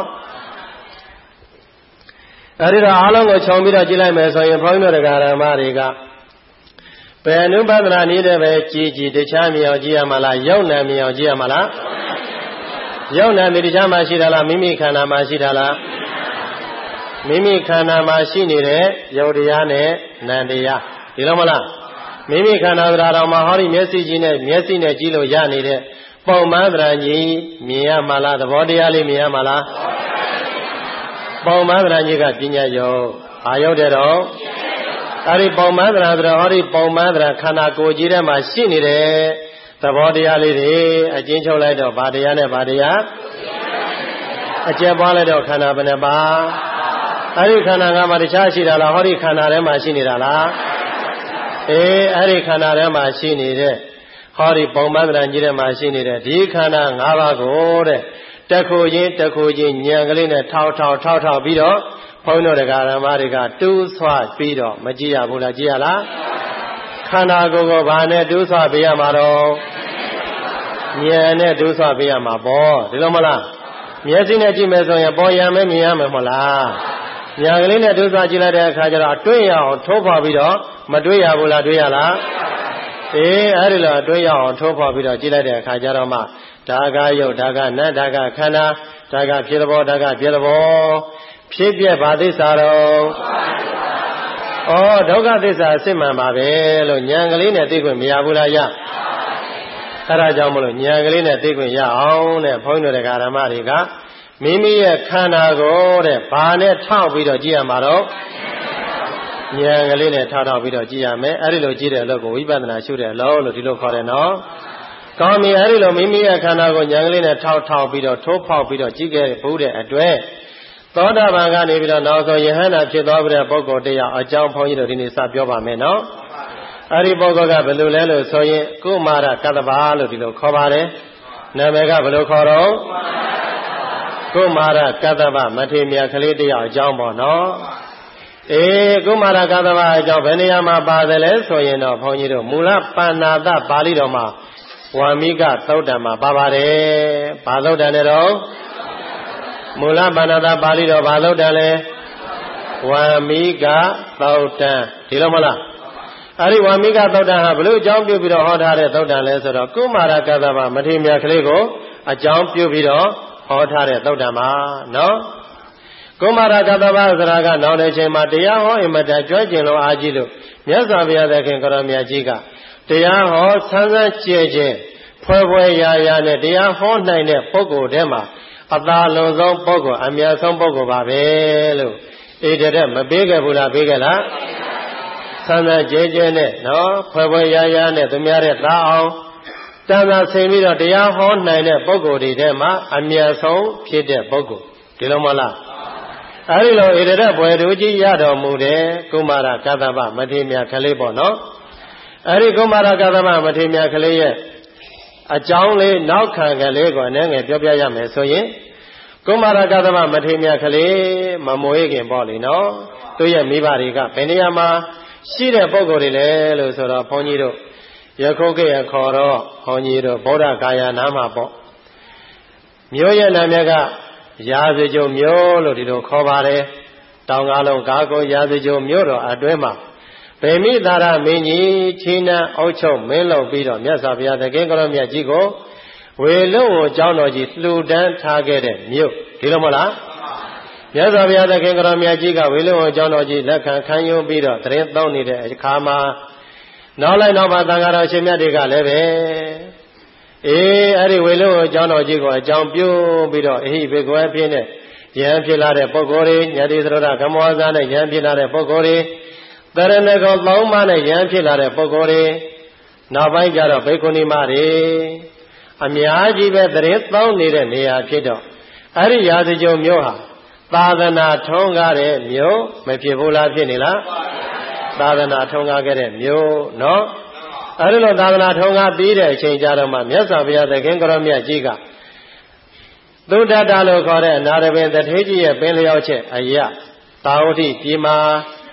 အဲဒီတော့အားလုံးကိုခြုံပြီးတော့ကြည့်လိုက်မယ်ဆိုရင်ဘုန်းကြီးတို့တရားဓမ္မတွေကဘယ်နုပဒနာနည်းနဲ့ပဲကြည်ကြည်တခြားမြောင်ကြည့်ရမှာလားယုံနာမြောင်ကြည့်ရမှာလားယုံနာတခြားမှာရှိတာလားမိမိခန္ဓာမှာရှိတာလားမိမိခန္ဓာမှာရှိနေတဲ့ယုတ်တရားနဲ့နံတရားဒီလိုမလားမိမိခန္ဓာတရားတော်မှာဟောဒီမျက်စိကြီးနဲ့မျက်စိနဲ့ကြည့်လို့ရနေတဲ့ပုံမှန်တရားကြီးမြင်ရမှာလားသဘောတရားလေးမြင်ရမှာလားပုံမှန်တရားကြီးကပညာယုတ်အာယုတ်တဲ့တော့အဲဒီပုံမှန်တရားတော်ဟောဒီပုံမှန်တရားခန္ဓာကိုယ်ကြီးထဲမှာရှိနေတဲ့သဘောတရားလေးတွေအကျဉ်းချုပ်လိုက်တော့ဗာတရားနဲ့ဗာတရားအကျက်ပွားလိုက်တော့ခန္ဓာဘယ်နှပါအဲဒီခန္ဓာကမှတခြားရှိတာလားဟောဒီခန္ဓာထဲမှာရှိနေတာလားအေးအဲဒီခန္ဓာထဲမှာရှိနေတဲ့ဟောဒီပုံမှန်တရားကြီးထဲမှာရှိနေတဲ့ဒီခန္ဓာ၅ပါးကိုတဲ့တခုချင်းတခုချင်းဉာဏ်ကလေးနဲ့ထောက်ထောက်ထောက်ထောက်ပြီးတော့ဘုန်းတော်တရားဓမ္မတွေကတူးဆွပြီးတော့မကြည့်ရဘူးလားကြည့်ရလားခန္ဓာကိုယ်ကိုဘာနဲ့တူးဆွပေးရမှာတော့ဉာဏ်နဲ့တူးဆွပေးရမှာပေါ့ဒီလိုမလားမျက်စိနဲ့ကြည့်မယ်ဆိုရင်ပေါ်ရမယ်မြင်ရမယ်မဟုတ်လားဉာဏ်ကလေးနဲ့တူးဆွကြည့်လိုက်တဲ့အခါကျတော့တွေ့ရအောင်ထိုးဖော်ပြီးတော့မတွေ့ရဘူးလားတွေ့ရလားအေးအဲ့ဒီလိုတွေ့ရအောင်ထိုးဖော်ပြီးတော့ကြည့်လိုက်တဲ့အခါကျတော့မှဒါကယုတ်ဒါကနတ်ဒါကခန္ဓာဒါကဖြစ်တဲ့ဘောဒါကဖြစ်တဲ့ဘောဖြစ်ပြဘာသစ္စာတော့ဩဒုက္ခသစ္စာအစစ်မှန်ပါပဲလို့ဉာဏ်ကလေးနဲ့သိခွင့်မရဘူးလားရအဲ့ဒါကြောင့်မလို့ဉာဏ်ကလေးနဲ့သိခွင့်ရအောင်တဲ့ဘုန်းကြီးတို့ဓမ္မတွေကမိမိရဲ့ခန္ဓာကိုတဲ့ဘာနဲ့ထောက်ပြီးတော့ကြည့်ရမှာတော့ဉာဏ်ကလေးနဲ့ထောက်ထောက်ပြီးတော့ကြည့်ရမယ်အဲ့ဒီလိုကြည့်တဲ့အလုပ်ကိုဝိပဿနာရှုတဲ့အလုပ်လို့ဒီလိုခေါ်တယ်နော်ကောင်းပြီအဲ့ဒီလိုမိမိရဲ့ခန္ဓာကိုဉာဏ်ကလေးနဲ့ထောက်ထောက်ပြီးတော့ထိုးဖောက်ပြီးတော့ကြည့်ခဲ့ဘူးတဲ့အတွက်သောတာပန်ကနေပြီးတော့နောက်ဆုံးယဟန္တာဖြစ်သွားတဲ့ပုဂ္ဂိုလ်တရားအကြောင်းဘုန်းကြီးတို့ဒီနေ့စပြောပါမယ်နော်အဲ့ဒီပုဂ္ဂိုလ်ကဘယ်လိုလဲလို့ဆိုရင်ကုမာရကတ္တဗာလို့ဒီလိုခေါ်ပါတယ်နာမည်ကဘယ်လိုခေါ်တော့ကုမာရကတ္တဗမထေမြတ်ကလေးတရားအကြောင်းပေါ့နော်အေးကုမာရကတ္တဗအကြောင်းဘယ်နေရာမှာပါတယ်လဲဆိုရင်တော့ဘုန်းကြီးတို့မူလပဏ္ဏတပါဠိတော်မှာဝါမိကသုတ်တံမှာပါပါတယ်ဘာသုတ်တံလဲတော့မူလပဏ္ဏတပါဠိတော်ဘာသုတ်တံလဲဝါမိကသုတ်တံဒီလိုမလားအဲ့ဒီဝါမိကသုတ်တံဟာဘလို့အကြောင်းပြုပြီးတော့ဟောထားတဲ့သုတ်တံလဲဆိုတော့ကုမာရကတ္တဗမထေမြတ်ကလေးကိုအကြောင်းပြုပြီးတော့ဟောထားတဲ့သုတ်တံမှာနော်ကုမာရကတ္တဗဆိုတာကနောက်တဲ့ချိန်မှာတရားဟောအင်မတန်ကြွကျင်လို့အားကြီးလို့မြတ်စွာဘုရားသခင်ကိုရောမြတ်ကြီးကတရားဟောဆန်းဆန်းကြဲကြဲဖွဲဖွဲရာရာနဲ့တရားဟောနိုင်တဲ့ပုဂ္ဂိုလ်ထဲမှာအသာလုံးဆုံးပုဂ္ဂိုလ်အမြတ်ဆုံးပုဂ္ဂိုလ်ပါပဲလို့ဧတရက်မပေးခဲ့ဘူးလားပေးခဲ့လားဆန်းဆန်းကြဲကြဲနဲ့နော်ဖွဲဖွဲရာရာနဲ့သူများတဲ့သာအောင်တန်တာဆင်ပြီးတော့တရားဟောနိုင်တဲ့ပုဂ္ဂိုလ်တွေထဲမှာအမြတ်ဆုံးဖြစ်တဲ့ပုဂ္ဂိုလ်ဒီလိုမလားအဲဒီလိုဧတရက်ဘွယ်သူကြီးရတော်မူတဲ့ကုမာရကတ္တဗမထေမြတ်ကလေးပေါ့နော်အဲဒီကုမာရကတ္တဗမထေမြတ်ကလေးရဲ့အကြောင်းလေးနောက်ခံကလေးကိုအနေငယ်ပြောပြရမယ်ဆိုရင်ကုမာရကတ္တဗမထေမြတ်ကလေးမမွေးခင်ပေါ့လေနော်သူရဲ့မိဘတွေကဘယ်နေရာမှာရှိတဲ့ပုဂ္ဂိုလ်တွေလဲလို့ဆိုတော့ဘုန်းကြီးတို့ယခုခေတ်ခေါ်တော့ဘုန်းကြီးတို့ဗုဒ္ဓဂါယာနာမှာပေါ့မြို့ရဲ့နာမည်ကရာဇကြုံမြို့လို့ဒီလိုခေါ်ပါတယ်တောင်ကားလုံးကားကုန်ရာဇကြုံမြို့တော်အတွင်းမှာဗေမိသာရမင်းကြီးချီးနှံအုပ်ချုပ်မင်းလုပ်ပြီးတော့မြတ်စွာဘုရားသခင်ကိုရောမြတ်ကြီးကိုဝေလုံကိုကျောင်းတော်ကြီးလှူဒန်းထားခဲ့တဲ့မြို့ဒီလိုမဟုတ်လားမြတ်စွာဘုရားသခင်ကိုရောမြတ်ကြီးကဝေလုံကိုကျောင်းတော်ကြီးလက်ခံခံယူပြီးတော့တရင်သုံးနေတဲ့အခါမှာနောက်လိုက်နောက်ပါသံဃာတော်ရှင်မြတ်တွေကလည်းပဲအေးအဲ့ဒီဝေလုံကိုကျောင်းတော်ကြီးကိုအကြောင်းပြုပြီးတော့အဟိဘေကွယ်ဖြစ်တဲ့ယဟန်ဖြစ်လာတဲ့ပုဂ္ဂိုလ်တွေညတိသရဒကမောဇာနဲ့ယဟန်ဖြစ်လာတဲ့ပုဂ္ဂိုလ်တွေတရဏဂောသုံးပါးနဲ့ယဟန်ဖြစ်လာတဲ့ပုဂ္ဂိုလ်တွေနောက်ပိုင်းကျတော့ဘိက္ခုနီမတွေအများကြီးပဲတရင်သုံးနေတဲ့နေရာဖြစ်တော့အဲ့ဒီရာဇကြုံမြို့ဟာသာသနာထုံးကားတဲ့မြို့မဖြစ်ဘူးလားဖြစ်နေလားသာသနာထုံးကားခဲ့တဲ့မြို့နော်အဲ့ဒီလိုသာသနာထုံးကားပြီးတဲ့အချိန်ကြတော့မှမြတ်စွာဘုရားသခင်ကိုရောမြတ်ကြီးကသုဒ္ဓတလို့ခေါ်တဲ့အနာရပင်တထေးကြီးရဲ့ပင်လျောက်ချက်အရာတာဝတိပြည်မှာ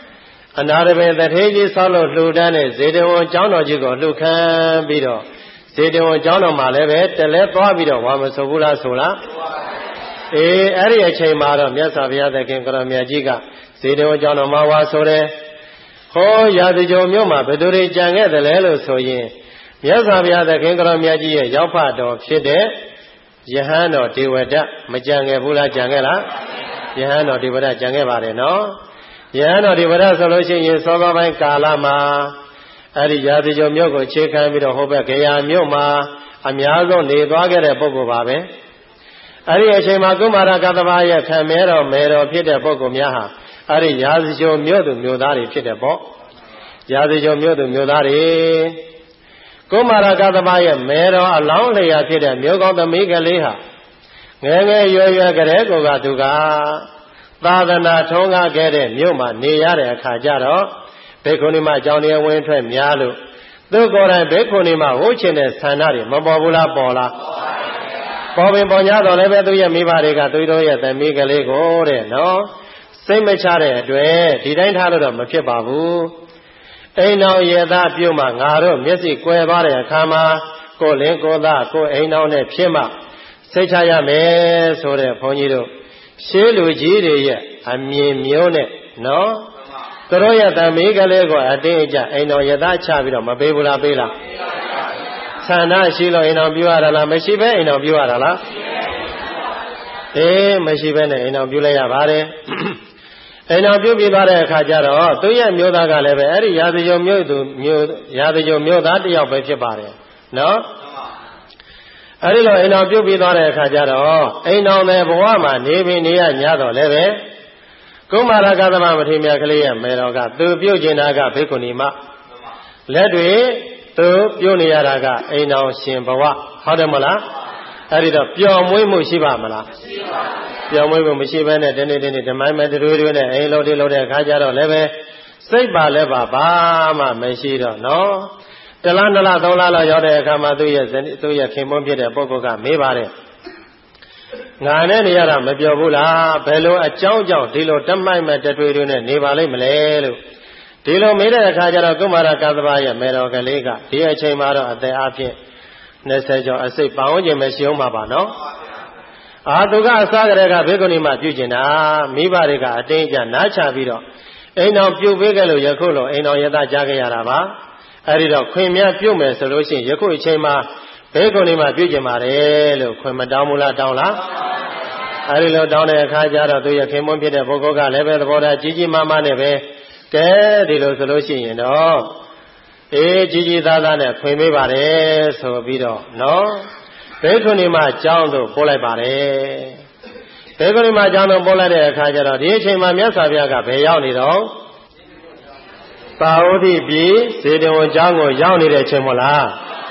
အနာရပင်တထေးကြီးဆောက်လို့လှူဒန်းတဲ့ဇေတဝန်ကျောင်းတော်ကြီးကိုလှူခံပြီးတော့ဇေတဝန်ကျောင်းတော်မှာလည်းပဲတလဲသွားပြီးတော့ဝါမဆိုဘူးလားဆိုလားအေးအဲ့ဒီအချိန်မှာတော့မြတ်စွာဘုရားသခင်ကိုရောမြတ်ကြီးကဇေတဝန်ကျောင်းတော်မှာဝါဆိုတယ်ဟောရာဇကြုံမြို့မှာဘယ်သူတွေကြံခဲ့တယ်လဲလို့ဆိုရင်မြတ်စွာဘုရားသခင်ကိုရောမြတ်ကြီးရဲ့ရောက်ဖတော်ဖြစ်တဲ့ယဟန်တော်ဒေဝဒတ်မကြံခဲ့ဘူးလားကြံခဲ့လားယဟန်တော်ဒေဝဒတ်ကြံခဲ့ပါတယ်နော်ယဟန်တော်ဒေဝဒတ်ဆိုလို့ရှိရင်စောစောပိုင်းကာလမှာအဲ့ဒီရာဇကြုံမြို့ကိုခြေခံပြီးတော့ဟိုဘက်ဂယာမြို့မှာအများဆုံးနေသွားခဲ့တဲ့ပုဂ္ဂိုလ်ပါပဲအဲ့ဒီအချိန်မှာကုမာရကတ္တဗရဲ့ခံမဲတော်မဲတော်ဖြစ်တဲ့ပုဂ္ဂိုလ်များဟာအဲ့ဒီရာဇကြုံမြို့သူမြို့သားတွေဖြစ်တယ်ပေါ့ရာဇကြုံမြို့သူမြို့သားတွေကုမာရကတ္တဗရဲ့မဲတော်အလောင်းလျာဖြစ်တဲ့မြို့ကောင်းသမီးကလေးဟာငယ်ငယ်ရွယ်ရွယ်ကလေးကိုကသူကသာသနာထုံးကားခဲ့တဲ့မြို့မှာနေရတဲ့အခါကျတော့ဘေခုနီမအကြောင်းတရားဝင်ထွက်များလို့သူကိုယ်တိုင်ဘေခုနီမဝှချင်တဲ့ဆန္ဒတွေမပေါ်ဘူးလားပေါ်လားပေါ်ပင်ပေါ်냐တော့လည်းပဲသူရဲ့မိဘတွေကသူတို့ရဲ့သမီးကလေးကိုတဲ့နော်စိတ်မချတဲ့အတွက်ဒီတိုင်းထားလို့တော့မဖြစ်ပါဘူးအိမ်တော်ရေသားပြုတ်မှငါတို့မျက်စိကွယ်သွားတဲ့အခါမှာကိုလင်းကိုသားကိုအိမ်တော်နဲ့ဖြစ်မှစိတ်ချရမယ်ဆိုတဲ့ဘုန်းကြီးတို့ရှေးလူကြီးတွေရဲ့အမြင်မျိုးနဲ့နော်သူတို့ရဲ့သမီးကလေးကိုအတင်းအကျပ်အိမ်တော်ရသားချပြီးတော့မပေးဘူးလားပေးလားဆန္ဒရှိလို့အိမ်တော်ပြုရတာလားမရှိဘဲအိမ်တော်ပြုရတာလားအေးမရှိဘဲနဲ့အိမ်တော်ပြုလိုက်ရပါတယ်အိမ်တော်ပြုပြီးသွားတဲ့အခါကျတော့သူရဲ့မျိုးသားကလည်းပဲအဲ့ဒီရာဇကြုံမျိုးသူမျိုးရာဇကြုံမျိုးသားတစ်ယောက်ပဲဖြစ်ပါတယ်နော်အဲ့ဒီလိုအိမ်တော်ပြုတ်ပြီးသွားတဲ့အခါကျတော့အိမ်တော်တဲ့ဘဝမှာနေပြီးနေရညတော့လည်းပဲကုမာရကသမမထေရမြတ်ကလေးရဲ့မေတော်ကသူပြုတ်ကျင်တာကဘေကုဏီမလက်တွေသူပြုတ်နေရတာကအိမ်တော်ရှင်ဘဝဟုတ်တယ်မလားအဲ့ဒီတော့ပျော်မွေးမှုရှိပါမလားမရှိပါဘူးပျော်မွေးမှုမရှိဘဲနဲ့တနေ့တနေ့ဓမ္မမဲတွေတွေနဲ့အိမ်လုံးတွေလုံးတဲ့အခါကျတော့လည်းပဲစိတ်ပါလည်းပါဘာမှမရှိတော့နော်တလားနလားသုံးလားလောက်ရောက်တဲ့အခါမှာသူ့ရဲ့သူ့ရဲ့ခင်မွန်းဖြစ်တဲ့ပုဂ္ဂိုလ်ကမေးပါတယ်ငါနဲ့နေရတာမပြောဘူးလားဘယ်လိုအကြောင်းကြောင့်ဒီလိုတမိုက်မဲ့တတွေတွေနဲ့နေပါလိမ့်မလဲလို့ဒီလိုမေးတဲ့အခါကျတော့ကုမာရကတ္တဗရဲ့မေတော်ကလေးကဒီအချိန်မှာတော့အသက်အဖြစ်နှစ်ဆယ်ကျော်အစိတ်ပဝန်းကျင်ပဲရှိအောင်ပါပါနော်အာသူကအစားကလေးကဘေကုဏီမှာပြုကျင်တာမိဘတွေကအတင်းအကျပ်နားချပြီးတော့အိမ်တော်ပြုတ်ပေးကြလို့ယခုလိုအိမ်တော်ရသကြားခဲ့ရတာပါအဲ့ဒီတော့ခွင်များပြုတ်မယ်ဆိုလို့ရှိရင်ယခုအချိန်မှာဘေကုဏီမှာပြုကျင်ပါတယ်လို့ခွင်မတောင်းဘူးလားတောင်းလားအဲ့ဒီလိုတောင်းတဲ့အခါကျတော့သူရခင်မွန်းဖြစ်တဲ့ပုဂ္ဂိုလ်ကလည်းပဲသဘောထားကြီးကြီးမားမားနဲ့ပဲကဲဒီလိုဆိုလို့ရှိရင်တော့အေးကြီးကြီးသားသားနဲ့ခွင်ပေးပါတယ်ဆိုပြီးတော့နော်ဘေကုဏီမှာကျောင်းသို့ပို့လိုက်ပါတယ်ဘေကုဏီမှာကျောင်းသို့ပို့လိုက်တဲ့အခါကျတော့ဒီအချိန်မှာမြတ်စွာဘုရားကဘယ်ရောက်နေတော့ပါဝတိပြည်ဇေတဝန်ကျောင်းကိုရောက်နေတဲ့အချိန်မို့လား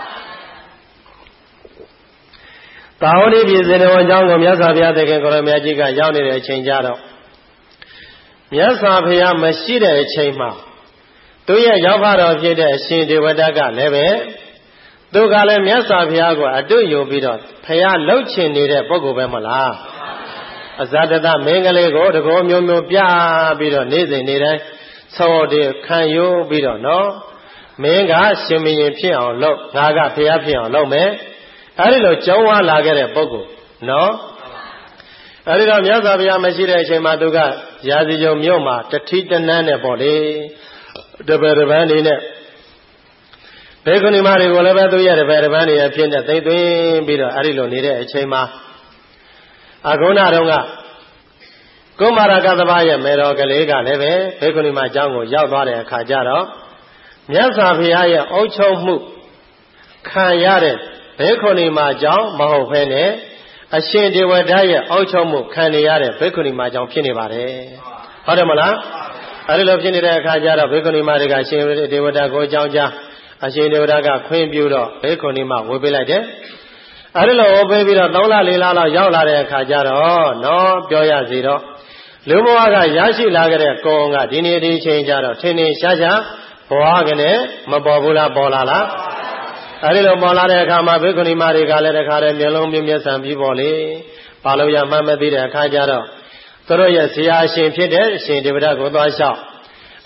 ပါဝတိပြည်ဇေတဝန်ကျောင်းကိုမြတ်စွာဘုရားသခင်ကိုရောမြတ်ကြီးကရောက်နေတဲ့အချိန်ကြတော့မြတ်စွာဘုရားမရှိတဲ့အချိန်မှာသူရဲ့ရောက်ဖတော်ဖြစ်တဲ့အရှင်ဒေဝဒတ်ကလည်းပဲသူကလည်းမြတ်စွာဘုရားကိုအတုယူပြီးတော့ဘုရားလှုပ်ချင်နေတဲ့ပုဂ္ဂိုလ်ပဲမလားအဇဒတမင်းကလေးကိုတကောမျိုးမျိုးပြပြီးတော့နေ့စဉ်နေ့တိုင်းဆောတဲ့ခံယူပြီးတော့နော်မင်းကရှင်မင်းဖြစ်အောင်လုပ်ငါကဘုရားဖြစ်အောင်လုပ်မယ်အဲဒီလိုကြောင်းဝါလာခဲ့တဲ့ပုဂ္ဂိုလ်နော်အဲဒီတော့မြတ်စွာဘုရားမရှိတဲ့အချိန်မှာသူကရာဇကြုံမြို့မှာတတိတနန်းနဲ့ပေါ့လေတပည့်တပန်းနေနဲ့ဘေကုဏီမတွေကိုလည်းပဲသူရဲ့တပည့်တပန်းနေအဖြစ်နဲ့သိသွင်းပြီးတော့အဲဒီလိုနေတဲ့အချိန်မှာအဂုဏတော်ကကုမာရကတ္တဗရဲ့မေတော်ကလေးကလည်းပဲဘေကုဏီမအကြောင်းကိုရောက်သွားတဲ့အခါကျတော့မြတ်စွာဘုရားရဲ့အုပ်ချုပ်မှုခံရတဲ့ဘေကုဏီမအကြောင်းမဟုတ်ဘဲနဲ့အရှင်ဒေဝဒတ်ရဲ့အုပ်ချုပ်မှုခံနေရတဲ့ဘေကုဏီမအကြောင်းဖြစ်နေပါတယ်ဟုတ်တယ်မလားအဲဒီလိုဖြစ်နေတဲ့အခါကျတော့ဘေကုဏီမတွေကအရှင်ဒေဝဒတ်ကိုအကြောင်းကြားအရှင်ဒေဝဒတ်ကခွင့်ပြုတော့ဘေကုဏီမဝေပေးလိုက်တယ်အဲဒီလိုဝေပေးပြီးတော့သုံးလလေးလလောက်ရောက်လာတဲ့အခါကျတော့နော်ပြောရစီတော့လူဘဝကရရှိလာခဲ့တဲ့ကုံကဒီနေ့ဒီချိန်ကျတော့ထင်ထင်ရှားရှားဘဝကလည်းမပေါ်ဘူးလားပေါ်လာလားအဲဒီလိုပေါ်လာတဲ့အခါမှာဘေကုဏီမတွေကလည်းတခါတည်းမျက်လုံးပြင်းမျက်စံပြီးပေါ်လေပါလို့ရမှမသိတဲ့အခါကျတော့သူတို့ရဲ့ဇေယျအရှင်ဖြစ်တဲ့အရှင်ဒေဝဒတ်ကိုသွားလျှောက်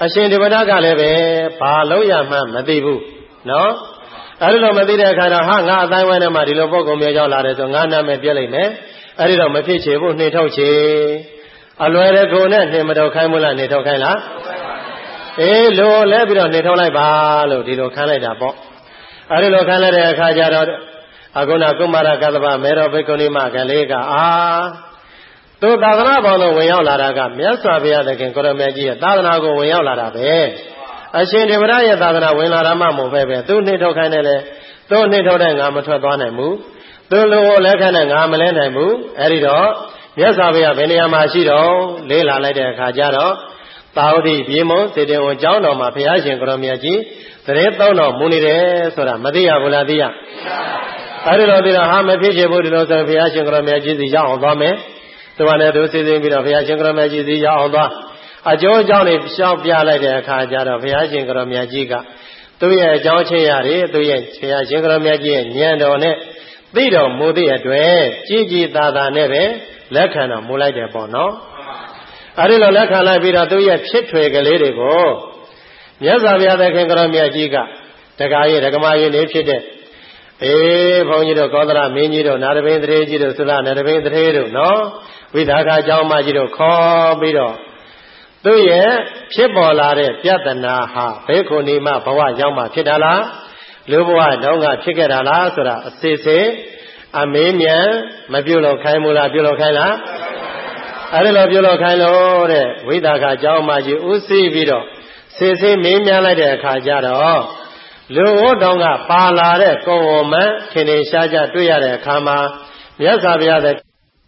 အရှင်ဒီဝဒကလည်းပဲဘာလို့ရမှမသိဘူးနော်အဲ့ဒီလိုမသိတဲ့အခါတော့ဟာငါအတိုင်းဝိုင်းထဲမှာဒီလိုပုံကုံမျိုးရောက်လာတယ်ဆိုငါနာမည်ပြက်လိုက်မယ်အဲ့ဒီတော့မဖြစ်ချေဘူးနှိထုတ်ချေအလွယ်တဲ့ကိုယ်နဲ့နှိမထုတ်ခိုင်းမလားနှိထုတ်ခိုင်းလားအေးလိုလဲပြီးတော့နှိထုတ်လိုက်ပါလို့ဒီလိုခံလိုက်တာပေါ့အဲ့ဒီလိုခံလိုက်တဲ့အခါကျတော့အခုနကုမာရကတ္တဗမေရောဘိက္ခုနီမကလေးကအာသူသာသနာပေါင်းလို့ဝင်ရောက်လာတာကမြတ်စွာဘုရားသခင်ကိုရမေကြီးရဲ့သာသနာကိုဝင်ရောက်လာတာပဲအရှင်ဒေဝရရဲ့သာသနာဝင်လာတာမှမဟုတ်ပဲပဲသူနှိထုတ်ခိုင်းတယ်လေသူနှိထုတ်တဲ့ငါမထွက်သွားနိုင်ဘူးသူလိုကိုလက်ခံတဲ့ငါမလဲနိုင်ဘူးအဲ့ဒီတော့မြတ်စွာဘုရားဘယ်နေရာမှာရှိတော့လေးလာလိုက်တဲ့အခါကျတော့သာဝတိပြေမုံစေတေဝန်ကျောင်းတော်မှာဘုရားရှင်ကိုရမေကြီးသရေသုံးတော်မူနေတယ်ဆိုတာမသိရဘူးလားသိရအဲ့ဒီလိုသိတော့ဟာမဖြစ်ချင်ဘူးဒီလိုဆိုဘုရားရှင်ကိုရမေကြီးစီရောက်အောင်သွားမယ်သူကလည်းသူစီစဉ်ပြီးတော့ဘုရားရှင်ကိုရမေကြီးစီရောက်အောင်သွားအကျိုးအကြောင်းတွေရှောက်ပြလိုက်တဲ့အခါကျတော့ဘုရားရှင်ကိုရမေကြီးကသူ့ရဲ့အကြောင်းချင်းရတယ်သူ့ရဲ့ဘုရားရှင်ကိုရမေကြီးရဲ့ဉာဏ်တော်နဲ့သိတော်မူသည့်အတွက်ကြည်ကြည်သာသာနဲ့ပဲလက်ခံတော်မူလိုက်တယ်ပေါ့နော်အဲဒီလိုလက်ခံလိုက်ပြီးတော့သူ့ရဲ့ဖြစ်ထွယ်ကလေးတွေကိုမြတ်စွာဘုရားသခင်ကိုရမေကြီးကတက္ကရာဒကမာယနေဖြစ်တဲ့အေးဘုန်းကြီးတို့ကောသလမင်းကြီးတို့နာရဘိန်တရေကြီးတို့သုလနာရဘိန်တရေတို့နော်ဝိသခာကျောင်းမကြီးတို့ခေါ်ပြီးတော့သူ့ရဲ့ဖြစ်ပေါ်လာတဲ့ပြဿနာဟာဘေခုနီမဘဝရောက်မှဖြစ်တာလားလူဘဝတောင်းကဖြစ်ခဲ့တာလားဆိုတာအစစ်စစ်အမေးမြန်မပြုတ်လို့ခိုင်းမလားပြုတ်လို့ခိုင်းလားအဲ့ဒီလိုပြုတ်လို့ခိုင်းလို့တဲ့ဝိသခာကျောင်းမကြီးဥသိပြီးတော့စစ်စစ်မေးမြန်းလိုက်တဲ့အခါကျတော့လူဝတ်တောင်းကပါလာတဲ့ကုံဝမန်းထင်ထင်ရှားရှားတွေ့ရတဲ့အခါမှာမြတ်စွာဘုရားတဲ့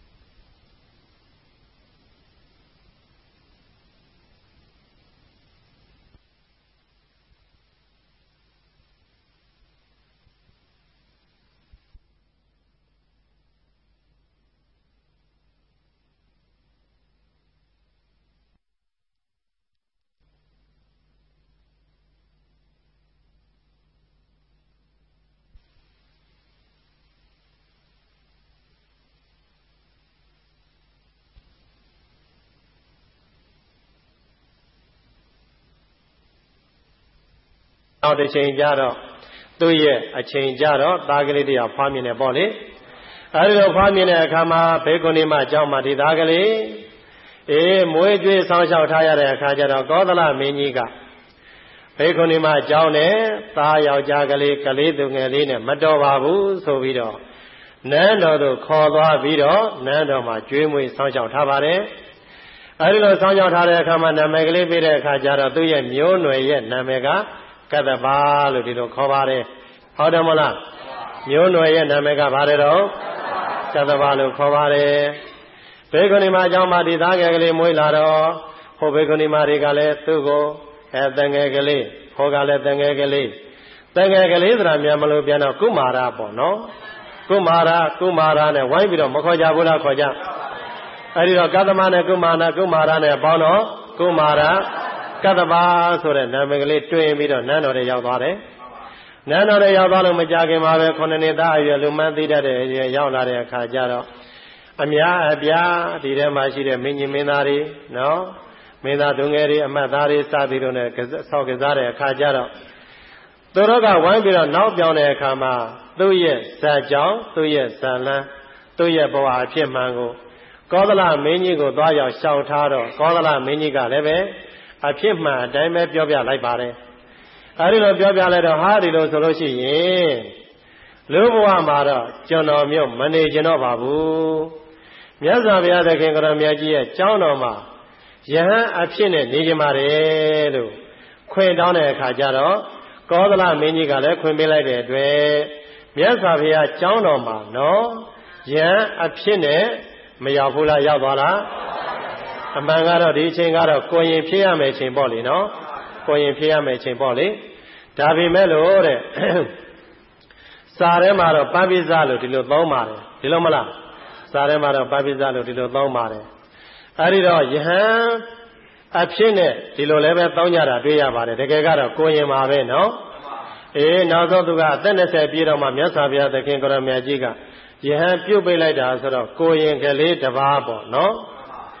နောက်တစ်ချိန်ကြတော့သူ့ရဲ့အချိန်ကြတော့သားကလေးတရားဖွားမြင်နေပေါ့လေအဲဒီလိုဖွားမြင်တဲ့အခါမှာဘေကုဏီမအကြောင်းမှာဒီသားကလေးအေးမွေးကြွေးဆောင်းလျှောက်ထားရတဲ့အခါကျတော့ကောသလမင်းကြီးကဘေကုဏီမအကြောင်းနဲ့သားယောက်ျားကလေးကလေးသူငယ်လေးနဲ့မတော်ပါဘူးဆိုပြီးတော့နန်းတော်သို့ခေါ်သွားပြီးတော့နန်းတော်မှာကျွေးမွေးဆောင်းလျှောက်ထားပါတယ်အဲဒီလိုဆောင်းလျှောက်ထားတဲ့အခါမှာနာမည်ကလေးပေးတဲ့အခါကျတော့သူ့ရဲ့မျိုးနွယ်ရဲ့နာမည်ကကတ္တဗာလို့ဒီလိုခေါ်ပါတယ်ဟုတ်တယ်မလားမျိုးနွယ်ရဲ့နာမည်ကဘာလဲတော့ကတ္တဗာလို့ခေါ်ပါတယ်ဘေကုဏီမအကြောင်းမှာဒီသားငယ်ကလေးမွေးလာတော့ဟိုဘေကုဏီမတွေကလည်းသူ့ကိုအဲတန်ငယ်ကလေးဟိုကလည်းတန်ငယ်ကလေးတန်ငယ်ကလေးဆိုတာမြန်မလို့ပြန်တော့ကုမာရပေါ့နော်ကုမာရကုမာရနဲ့ဝိုင်းပြီးတော့မခေါ်ကြဘူးလားခေါ်ကြအဲဒီတော့ကတ္တမနဲ့ကုမာရကုမာရနဲ့ပေါင်းတော့ကုမာရကတ္တဗာဆိုတဲ့နာမည်ကလေးတွင်ပြီးတော့နန်းတော်ထဲရောက်သွားတယ်နန်းတော်ထဲရောက်သွားလို့မကြခင်မှာပဲခုနှစ်နှစ်သားအရွယ်လူမှန်းသိတတ်တဲ့အရွယ်ရောက်လာတဲ့အခါကျတော့အများအပြားဒီထဲမှာရှိတဲ့မင်းကြီးမင်းသားတွေနော်မင်းသားသူငယ်တွေအမတ်သားတွေစသည်တို့နဲ့ဆောက်ကစားတဲ့အခါကျတော့သူတို့ကဝိုင်းပြီးတော့နောက်ပြောင်းတဲ့အခါမှာသူ့ရဲ့ဇာကြောင့်သူ့ရဲ့ဇာလန်းသူ့ရဲ့ဘဝအဖြစ်မှန်ကိုကောသလမင်းကြီးကိုသွားရောက်ရှောင်ထားတော့ကောသလမင်းကြီးကလည်းပဲအဖြစ်မှန်အတိုင်းပဲပြောပြလိုက်ပါတယ်အဲဒီလိုပြောပြလိုက်တော့ဟာဒီလိုဆိုလို့ရှိရင်လူဘဝမှာတော့ကျွန်တော်မျိုးမနေကျင်တော့ပါဘူးမြတ်စွာဘုရားသခင်ကတော်မြတ်ကြီးရဲ့ကျောင်းတော်မှာယဟန်အဖြစ်နဲ့နေကြပါတယ်လို့ခွင့်တောင်းတဲ့အခါကျတော့ကောသလမင်းကြီးကလည်းခွင့်ပေးလိုက်တဲ့အတွက်မြတ်စွာဘုရားကျောင်းတော်မှာနော်ယဟန်အဖြစ်နဲ့မရောက်ဘူးလားရောက်သွားလားအမှန်ကတော့ဒီအချိန်ကတော့ကိုရင်ဖြစ်ရမယ်အချိန်ပေါ့လေနော်ကိုရင်ဖြစ်ရမယ်အချိန်ပေါ့လေဒါပေမဲ့လို့တဲ့စာထဲမှာတော့ပပိစလို့ဒီလိုသုံးပါတယ်ဒီလိုမလားစာထဲမှာတော့ပပိစလို့ဒီလိုသုံးပါတယ်အဲဒီတော့ယဟန်အဖြစ်နဲ့ဒီလိုလည်းပဲသုံးကြတာတွေ့ရပါတယ်တကယ်ကတော့ကိုရင်ပါပဲနော်အေးနောက်ဆုံးသူကအသက်နှစ်ဆယ်ပြည့်တော့မှမြတ်စွာဘုရားသခင်ကိုရမကြီးကယဟန်ပြုတ်ပေးလိုက်တာဆိုတော့ကိုရင်ကလေးတစ်ပါးပေါ့နော်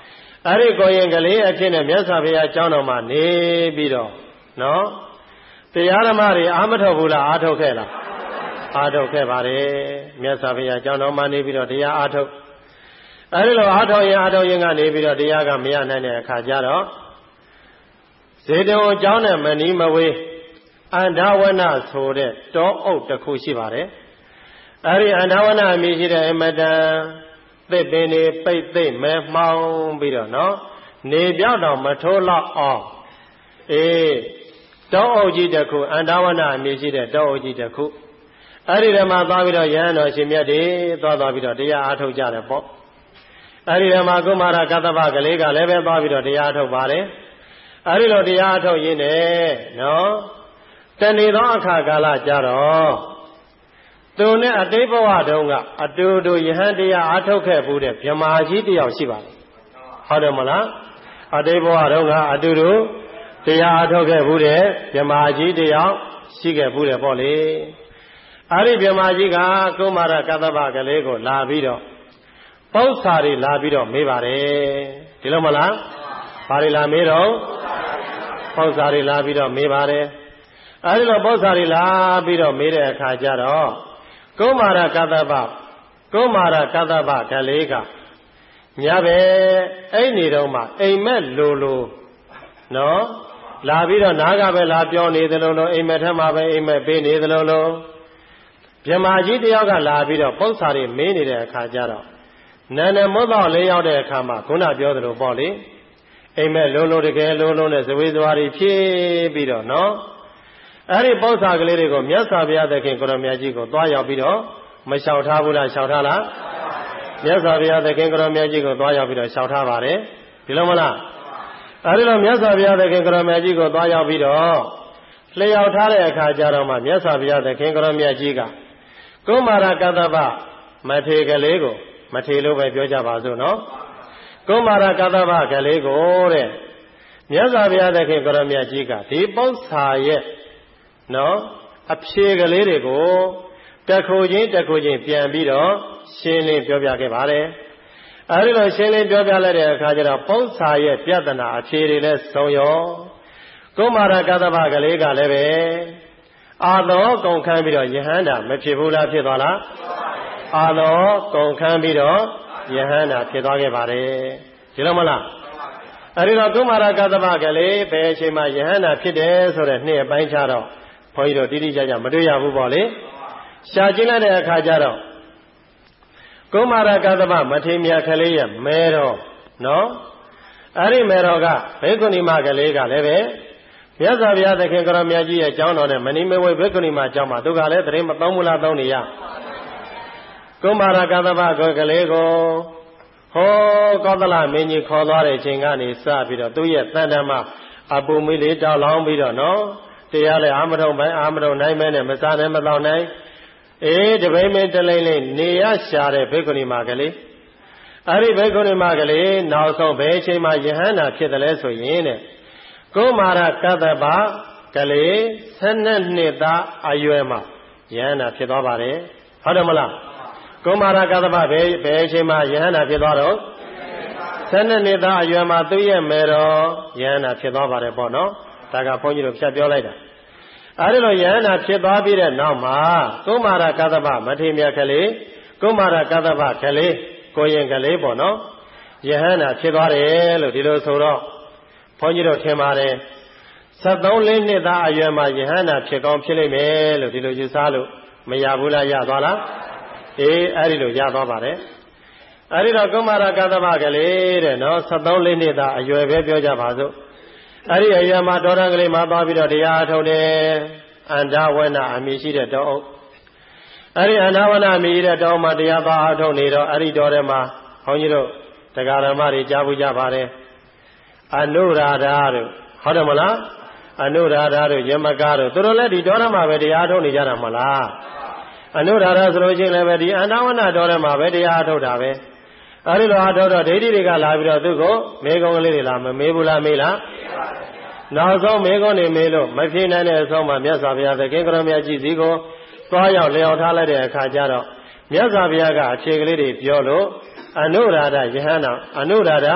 အဲ့ဒီကိုရင်ကလေးအဖြစ်နဲ့မြတ်စွာဘုရားကျောင်းတော်မှာနေပြီးတော့နော်တရားဓမ္မတွေအားမထုတ်ဘူးလားအားထုတ်ခဲ့လားအားထုတ်ခဲ့ပါတယ်မြတ်စွာဘုရားကျောင်းတော်မှာနေပြီးတော့တရားအားထုတ်အဲ့ဒီလိုအားထုတ်ရင်အားထုတ်ရင်ကနေပြီးတော့တရားကမရနိုင်တဲ့အခါကျတော့ဇေတဝန်ကျောင်းနဲ့မနီးမဝေးအန္တဝနဆိုတဲ့တောအုပ်တစ်ခုရှိပါတယ်အဲ့ဒီအန္တဝနအမည်ရှိတဲ့အမတန်သစ်ပင်တွေပိတ်သိမ့်မဲမှောင်းပြီးတော့နော်နေပြောက်တော့မထိုးလောက်အောင်အေးတောအုပ်ကြီးတစ်ခုအန္တဝနအမည်ရှိတဲ့တောအုပ်ကြီးတစ်ခုအဲ့ဒီထဲမှာသွားပြီးတော့ရဟန်းတော်ရှင်မြတ်တွေသွားသွားပြီးတော့တရားအားထုတ်ကြတယ်ပေါ့အဲ့ဒီထဲမှာကုမာရကတ္တဗကလေးကလည်းပဲသွားပြီးတော့တရားထုတ်ပါတယ်အဲ့ဒီလိုတရားထုတ်ရင်းနဲ့နော်တဏီသောအခါကာလကြတော့သူနဲ့အတိတ်ဘဝတုန်းကအတူတူယဟန်တရားအားထုတ်ခဲ့ဘူးတဲ့ဗြဟ္မာကြီးတယောက်ရှိပါတယ်ဟုတ်တယ်မလားအတိတ်ဘဝတုန်းကအတူတူတရားအားထုတ်ခဲ့ဘူးတဲ့ဗြဟ္မာကြီးတယောက်ရှိခဲ့ဘူးတယ်ပေါ့လေအဲ့ဒီဗြဟ္မာကြီးကကုမာရကတ္တဗကလေးကိုလာပြီးတော့ပု္ပ္ပာတွေလာပြီးတော့မေးပါတယ်ဒီလိုမလားဘာတွေလာမေးတော့ပု္ပ္ပာတွေလာပြီးတော့မေးပါတယ်အဲဒီလိုပု္ပ္ပာတွေလာပြီးတော့မေးတဲ့အခါကျတော့ကုမာရကတ္တဗကုမာရကတ္တဗကလေးကညပဲအဲ့နေတော့မှအိမ်မက်လိုလိုနော်လာပြီးတော့နားကပဲလာပြောနေသလိုလိုအိမ်မက်ထက်မှာပဲအိမ်မက်ပေးနေသလိုလိုဗြဟ္မာကြီးတယောက်ကလာပြီးတော့ပု္ပ္ပာတွေမေးနေတဲ့အခါကျတော့နာနဲ့မုတ်တော့လေးရောက်တဲ့အခါမှာခုနပြောသလိုပေါ့လေအိမ်မက်လုံးလုံးတကယ်လုံးလုံးနဲ့ဇဝေဇဝါတွေဖြည့်ပြီးတော့နော်အဲ့ဒီပု္ပ္ပာကလေးတွေကိုမြတ်စွာဘုရားသခင်ကိုရမြတ်ကြီးကိုသွားရောက်ပြီးတော့မလျှောက်ထားဘူးလားလျှောက်ထားလားမြတ်စွာဘုရားသခင်ကိုရမြတ်ကြီးကိုသွားရောက်ပြီးတော့လျှောက်ထားပါတယ်ဒီလိုမလားအဲ့ဒီလိုမြတ်စွာဘုရားသခင်ကိုရမြတ်ကြီးကိုသွားရောက်ပြီးတော့လျှောက်ထားတဲ့အခါကျတော့မှမြတ်စွာဘုရားသခင်ကိုရမြတ်ကြီးကကုမာရကတ္တဗမထေကလေးကိုမထေလို့ပဲပြောကြပါစို့နော်ကုမာရကတ္တဗကလေးကိုတဲ့မြတ်စွာဘုရားသခင်ကိုရမြတ်ကြီးကဒီပု္ပ္ပာရဲ့နော်အဖြေကလေးတွေကိုတစ်ခုချင်းတစ်ခုချင်းပြန်ပြီးတော့ရှင်းလင်းပြောပြခဲ့ပါတယ်အဲဒီလိုရှင်းလင်းပြောပြလိုက်တဲ့အခါကျတော့ပု္ပ္ပာရဲ့ပြဿနာအဖြေတွေလည်းဆုံးရောကုမာရကတ္တဗကလေးကလည်းပဲအာသောကုန်ခန်းပြီးတော့ယဟန္တာမဖြစ်ဘူးလားဖြစ်သွားလားအာသောကုန်ခန်းပြီးတော့ယဟန္တာဖြစ်သွားခဲ့ပါတယ်ဒီလိုမလားအဲဒီတော့ကုမာရကတ္တဗကလေးဘယ်အချိန်မှယဟန္တာဖြစ်တယ်ဆိုတဲ့နှစ်အပိုင်းခြားတော့ဘုန်းကြီးတို့တိတိကျကျမတွေ့ရဘူးပေါ့လေရှားကျင်းလိုက်တဲ့အခါကျတော့ကုမာရကတ္တဗမထေမြတ်ကလေးရဲ့မဲတော်နော်အဲ့ဒီမဲတော်ကဘေကုဏီမကလေးကလည်းပဲမြတ်စွာဘုရားသခင်ကိုရမြတ်ကြီးရဲ့ကျောင်းတော်နဲ့မဏိမဝေဘေကုဏီမကျောင်းမှာသူကလည်းတရင်မသုံးဘူးလားသုံးနေရကုမာရကတ္တဗကလေးကိုဟောကောသလမင်းကြီးခေါ်သွားတဲ့အချိန်ကနေစပြီးတော့သူ့ရဲ့တန်တမ်းမှာအပူမီလေးတောက်လောင်းပြီးတော့နော်တရားလည်းအာမထုံပိုင်းအာမထုံနိုင်မဲနဲ့မစားနိုင်မတော့နိုင်အေးတပိမင်းတလိမ့်လိမ့်နေရရှာတဲ့ဘေကုဏီမကလေးအဲ့ဒီဘေကုဏီမကလေးနောက်ဆုံးဘယ်အချိန်မှယဟန္တာဖြစ်တယ်လဲဆိုရင်တဲ့ကုမာရကတ္တဗကလေးဆယ်နှစ်သားအရွယ်မှာယဟန္တာဖြစ်သွားပါတယ်ဟုတ်တယ်မလားကုမာရကတ္တဗဘယ်ဘယ်အချိန်မှယဟန္တာဖြစ်သွားတော့ဆယ်နှစ်သားအရွယ်မှာသူ့ရဲ့မေတော်ယဟန္တာဖြစ်သွားပါတယ်ပေါ့နော်ဒါကဘုန်းကြီးတို့ဖြတ်ပြောလိုက်တာအဲဒီလိုယဟန္တာဖြစ်သွားပြီးတဲ့နောက်မှာကုမာရကတ္တဗမထေမြတ်ကလေးကုမာရကတ္တဗကလေးကိုရင်ကလေးပေါ့နော်ယဟန္တာဖြစ်သွားတယ်လို့ဒီလိုဆိုတော့ဘုန်းကြီးတို့ထင်ပါတယ်ဆက်သုံးလေးနှစ်သားအရွယ်မှာယဟန္တာဖြစ်ကောင်းဖြစ်လိမ့်မယ်လို့ဒီလိုယူဆလို့မရဘူးလားရသွားလားအေးအဲ့ဒီလိုရသွားပါတယ်အဲ့ဒီတော့ကုမာရကတ္တဗကလေးတဲ့နော်ဆက်သုံးလေးနှစ်သားအရွယ်ပဲပြောကြပါစို့အဲ့ဒီအရွယ်မှာတော်ရန်ကလေးမှာသွားပြီးတော့တရားထုတ်တယ်အန္တဝနအမည်ရှိတဲ့တောအုပ်အဲ့ဒီအန္တဝနအမည်ရှိတဲ့တောအုပ်မှာတရားသွားအားထုတ်နေတော့အဲ့ဒီတောထဲမှာဘုန်းကြီးတို့တရားဓမ္မတွေကြားဘူးကြပါတယ်အနုရာဓာတို့ဟုတ်တယ်မလားအနုရာဓာတို့ယမကတို့သူတို့လည်းဒီတောထဲမှာပဲတရားထုတ်နေကြတာမလားအနုရာဓာဆိုလို့ရှိရင်လည်းပဲဒီအန္တဝနတောထဲမှာပဲတရားထုတ်တာပဲအဲ့ဒီလိုအားထုတ်တော့ဒိဋ္ဌိတွေကလာပြီးတော့သူ့ကိုမေကုံကလေးတွေလာမမေးဘူးလားမေးလားနောက်ဆုံးမေကုံနေမေးလို့မဖြေနိုင်တဲ့အဆုံးမှာမြတ်စွာဘုရားသခင်ကရမြတ်ကြီးစီကိုသွားရောက်လျောက်ထားလိုက်တဲ့အခါကျတော့မြတ်စွာဘုရားကအဖြေကလေးတွေပြောလို့အနုရာဓယဟန္တာအနုရာဓ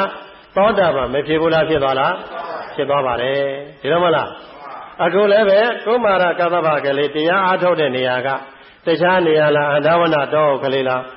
သောတာပန်မဖြစ်ဘူးလားဖြစ်သွားလားဖြစ်သွားပါတယ်ဒီလိုမလားအခုလည်းပဲကုမာရကသဗ္ဗကလေးတရားအားထုတ်တဲ့နေရာကတခြားနေရာလားအန္တဝနတောကလေးလား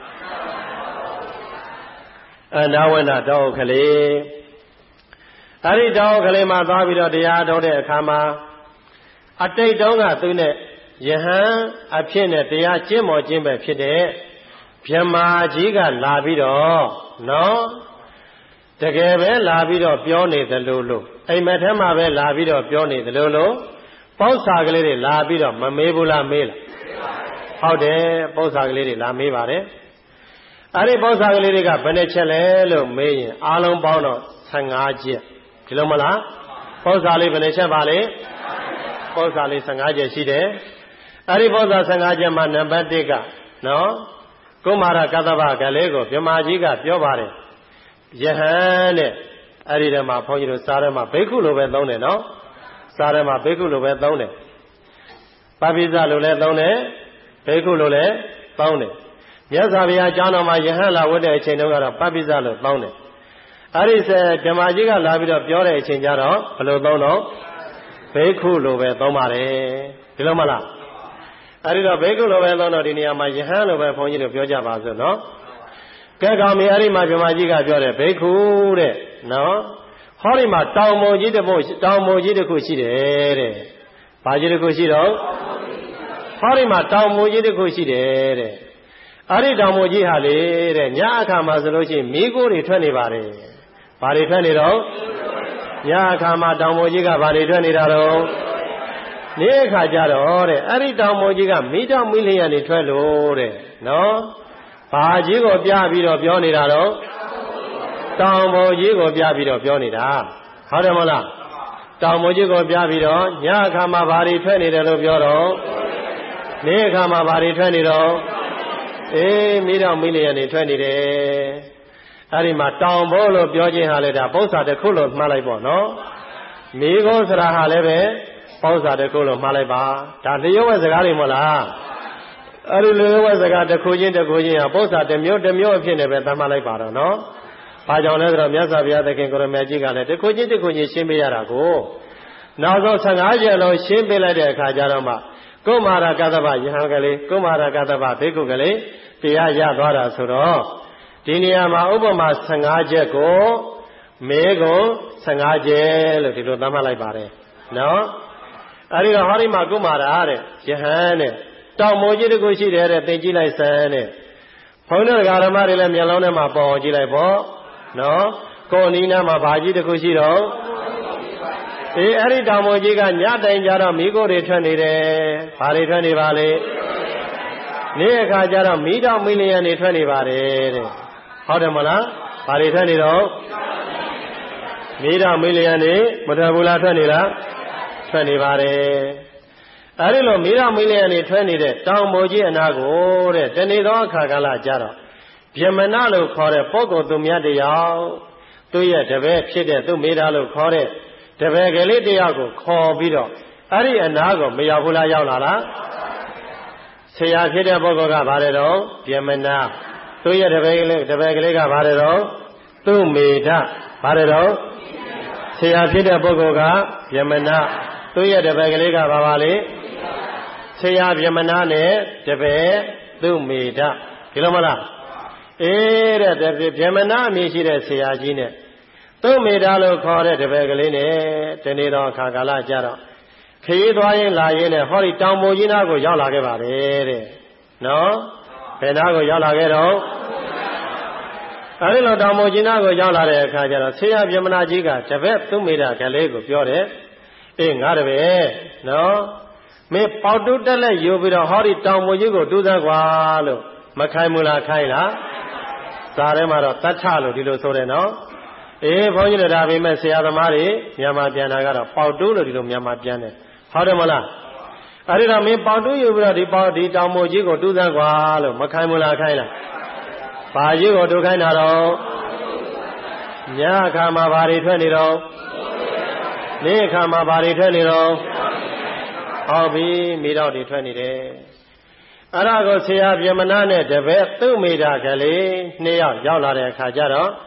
အန္တဝနတောကလေးအဲ့ဒီတောကလေးမှာသွားပြီးတော့တရားအားထုတ်တဲ့အခါမှာအတိတ်တုန်းကသူနဲ့ယဟန်အဖြစ်နဲ့တရားကျင့်မော်ခြင်းပဲဖြစ်တဲ့ဗြဟ္မာကြီးကလာပြီးတော့နော်တကယ်ပဲလာပြီးတော့ပြောနေသလိုလိုအိမ်မက်ထဲမှာပဲလာပြီးတော့ပြောနေသလိုလိုပေါက်စာကလေးတွေလာပြီးတော့မမေးဘူးလားမေးလားဟုတ်တယ်ပေါက်စာကလေးတွေလာမေးပါတယ်အဲ့ဒီပေါက်စာကလေးတွေကဘယ်နှချက်လဲလို့မေးရင်အားလုံးပေါင်းတော့ဆယ်ငါးချက်ဒီလိုမလားပေါက်စာလေးဘယ်နှချက်ပါလဲပေါက်စာလေးဆယ်ငါးချက်ရှိတယ်အဲ့ဒီပေါက်စာဆယ်ငါးချက်မှာနံပါတ်တစ်ကနော်ကုမာရကသဗ္ဗကလေးကိုဗြဟ္မာကြီးကပြောပါတယ်ယဟန်တဲ့အဲ့ဒီထဲမှာဘုန်းကြီးတို့စားထဲမှာဘိက္ခုလိုပဲသုံးတယ်နော်စားထဲမှာဘိက္ခုလိုပဲသုံးတယ်ပပိစလိုလည်းသုံးတယ်ဘိက္ခုလိုလည်းသုံးတယ်မြတ်စွာဘုရားကျောင်းတော်မှာယဟန်လာဝတ်တဲ့အချိန်တုန်းကတော့ပပိစလိုသုံးတယ်အဲ့ဒီဓမ္မကြီးကလာပြီးတော့ပြောတဲ့အချိန်ကျတော့ဘယ်လိုသုံးတော့ဘိက္ခုလိုပဲသုံးပါတယ်ဒီလိုမလားအဲ့ဒီတော့ဘိက္ခုလိုပဲသုံးတော့ဒီနေရာမှာယဟန်လိုပဲဘုန်းကြီးတို့ပြောကြပါစို့နော်ကဲကောင်မြေအဲ့ဒီမှာဗြဟ္မာကြီးကပြောတယ်ဘိက္ခုတဲ့နော်ဟောဒီမှာတောင်ပေါ်ကြီးတစ်ပုဒ်တောင်ပေါ်ကြီးတစ်ခုရှိတယ်တဲ့ဘာကြီးတစ်ခုရှိတော့ဟောဒီမှာတောင်ပေါ်ကြီးတစ်ခုရှိတယ်တဲ့အဲ့ဒီတောင်ပေါ်ကြီးဟာလေတဲ့ညအခါမှာဆိုလို့ရှိရင်မိခိုးတွေထွက်နေပါတယ်ဘာတွေထွက်နေတော့ညအခါမှာတောင်ပေါ်ကြီးကဘာတွေထွက်နေတာတော့နေ့အခါကျတော့တဲ့အဲ့ဒီတောင်ပေါ်ကြီးကမိတောင်မိလျံနေထွက်လို့တဲ့နော်ဘာကြီးကိုပြပြီးတော့ပြောနေတာတော့တောင်ပေါ်ကြီးကိုပြပြီးတော့ပြောနေတာဟုတ်တယ်မလားတောင်ပေါ်ကြီးကိုပြပြီးတော့ညအခါမှာဘာတွေထွက်နေတယ်လို့ပြောတော့နေ့အခါမှာဘာတွေထွက်နေတော့အေးမိတော့မိလျံနေထွက်နေတယ်အဲ့ဒီမှာတောင်ပေါ်လို့ပြောခြင်းဟာလေဒါပု္ပ္ပာတစ်ခုလို့မှားလိုက်ပေါ့နော်မိခိုးစရာဟာလည်းပဲပု္ပ္ပာတစ်ခုလို့မှားလိုက်ပါဒါလျှို့ဝဲစကားတွေမဟုတ်လားအဲ့ဒီလျှို့ဝဲစကားတစ်ခုချင်းတစ်ခုချင်းဟာပု္ပ္ပာတစ်မျိုးတစ်မျိုးအဖြစ်နဲ့ပဲသတ်မှတ်လိုက်ပါတော့နော်ဘာကြောင့်လဲဆိုတော့မြတ်စွာဘုရားသခင်ကိုရမကြီးကလည်းတစ်ခုချင်းတစ်ခုချင်းရှင်းပေးရတာကိုနောက်ဆုံးဆယ်ငါးချက်လုံးရှင်းပေးလိုက်တဲ့အခါကျတော့မှကုမာရကသဗ္ဗယဟန်ကလေးကုမာရကသဗ္ဗဘိက္ခုကလေးတရားရသွားတာဆိုတော့ဒီနေရာမှာဥပမာဆယ်ငါးချက်ကိုမဲကိုဆယ်ငါးချက်လို့ဒီလိုသတ်မှတ်လိုက်ပါတယ်နော်အဲဒီတော့ဟောဒီမှာကုမာရတဲ့ယဟန်တဲ့တောင်မိုးကြီးတစ်ခုရှိတယ်တဲ့သင်ကြည့်လိုက်စမ်းတဲ့ဘုန်းတော်ဓမ္မတွေလည်းမျက်လုံးထဲမှာပေါ်အောင်ကြည့်လိုက်ပေါ့နော်ကိုယ်နီးနားမှာဘာကြီးတစ်ခုရှိတော့အေးအဲ့ဒီတောင်ပေါ်ကြီးကညတိုင်ကြတော့မိခိုးတွေထွက်နေတယ်ဘာတွေထွက်နေပါလဲနေ့အခါကျတော့မိတော့မိလျံနေထွက်နေပါတယ်တဲ့ဟုတ်တယ်မလားဘာတွေထွက်နေတော့မိတော့မိလျံနေမထွက်ဘူးလားထွက်နေလားထွက်နေပါတယ်အဲ့ဒီလိုမိတော့မိလျံနေထွက်နေတဲ့တောင်ပေါ်ကြီးအနာကိုတဲ့တနေ့သောအခါကလာကြတော့ဗြဟ္မဏလို့ခေါ်တဲ့ပုဂ္ဂိုလ်သူမြတ်တယောက်သူ့ရဲ့တပည့်ဖြစ်တဲ့သူမိသားလို့ခေါ်တဲ့တပည့်ကလေးတယောက်ကိုခေါ်ပြီးတော့အဲ့ဒီအနာကိုမရောက်ဘူးလားရောက်လာလားဆရာဖြစ်တဲ့ပုဂ္ဂိုလ်ကဘာလဲတော့ဗြဟ္မဏသူ့ရဲ့တပည့်ကလေးတပည့်ကလေးကဘာလဲတော့သူမိသားဘာလဲတော့ဆရာဖြစ်တဲ့ပုဂ္ဂိုလ်ကဗြဟ္မဏသူ့ရဲ့တပည့်ကလေးကဘာပါလဲဆရာဗြဟ္မဏနဲ့တပည့်သူမိသားဒီလိုမလားအေးတဲ့ဗြဟ္မဏအမည်ရှိတဲ့ဆရာကြီးနဲ့သူ့မိသားလို့ခေါ်တဲ့တပည့်ကလေးနဲ့တနေ့တော့အခါကာလကြတော့ခရီးသွားရင်လာရင်နဲ့ဟောဒီတောင်ပေါ်ကြီးနားကိုရောက်လာခဲ့ပါတယ်တဲ့နော်ဘယ်နားကိုရောက်လာခဲ့တော့အဲဒီလိုတောင်ပေါ်ကြီးနားကိုရောက်လာတဲ့အခါကျတော့ဆရာဗြဟ္မဏကြီးကတပည့်သူ့မိသားကလေးကိုပြောတယ်အေးငါတပည့်နော်မင်းပေါတူတက်လက်ယူပြီးတော့ဟောဒီတောင်ပေါ်ကြီးကိုတူးသကွာလို့မခိုင်းဘူးလားခိုင်းလားစာထဲမှာတော့တတ်ထလို့ဒီလိုဆိုတယ်နော်အေးဘုန်းကြီးတို့ဒါပေမဲ့ဆရာသမားတွေမြန်မာပြန်တာကတော့ပေါတူးလို့ဒီလိုမြန်မာပြန်တယ်ဟုတ်တယ်မလားအဲ့ဒီတော့မင်းပေါတူးယူပြီးတော့ဒီပေါဒီတောင်မိုကြီးကိုတူးသကွာလို့မခိုင်းဘူးလားခိုင်းလားဘာကြီးကိုတူးခိုင်းတာတော့ညအခါမှာဘာတွေထွက်နေတော့နေ့အခါမှာဘာတွေထွက်နေတော့ဟုတ်ပြီမိတော့တွေထွက်နေတယ်အဲ့ဒါကိုဆရာဗြဟ္မဏနဲ့တပည့်သူ့မိသားကလေးနှစ်ယောက်ရောက်လာတဲ့အခါကျတော့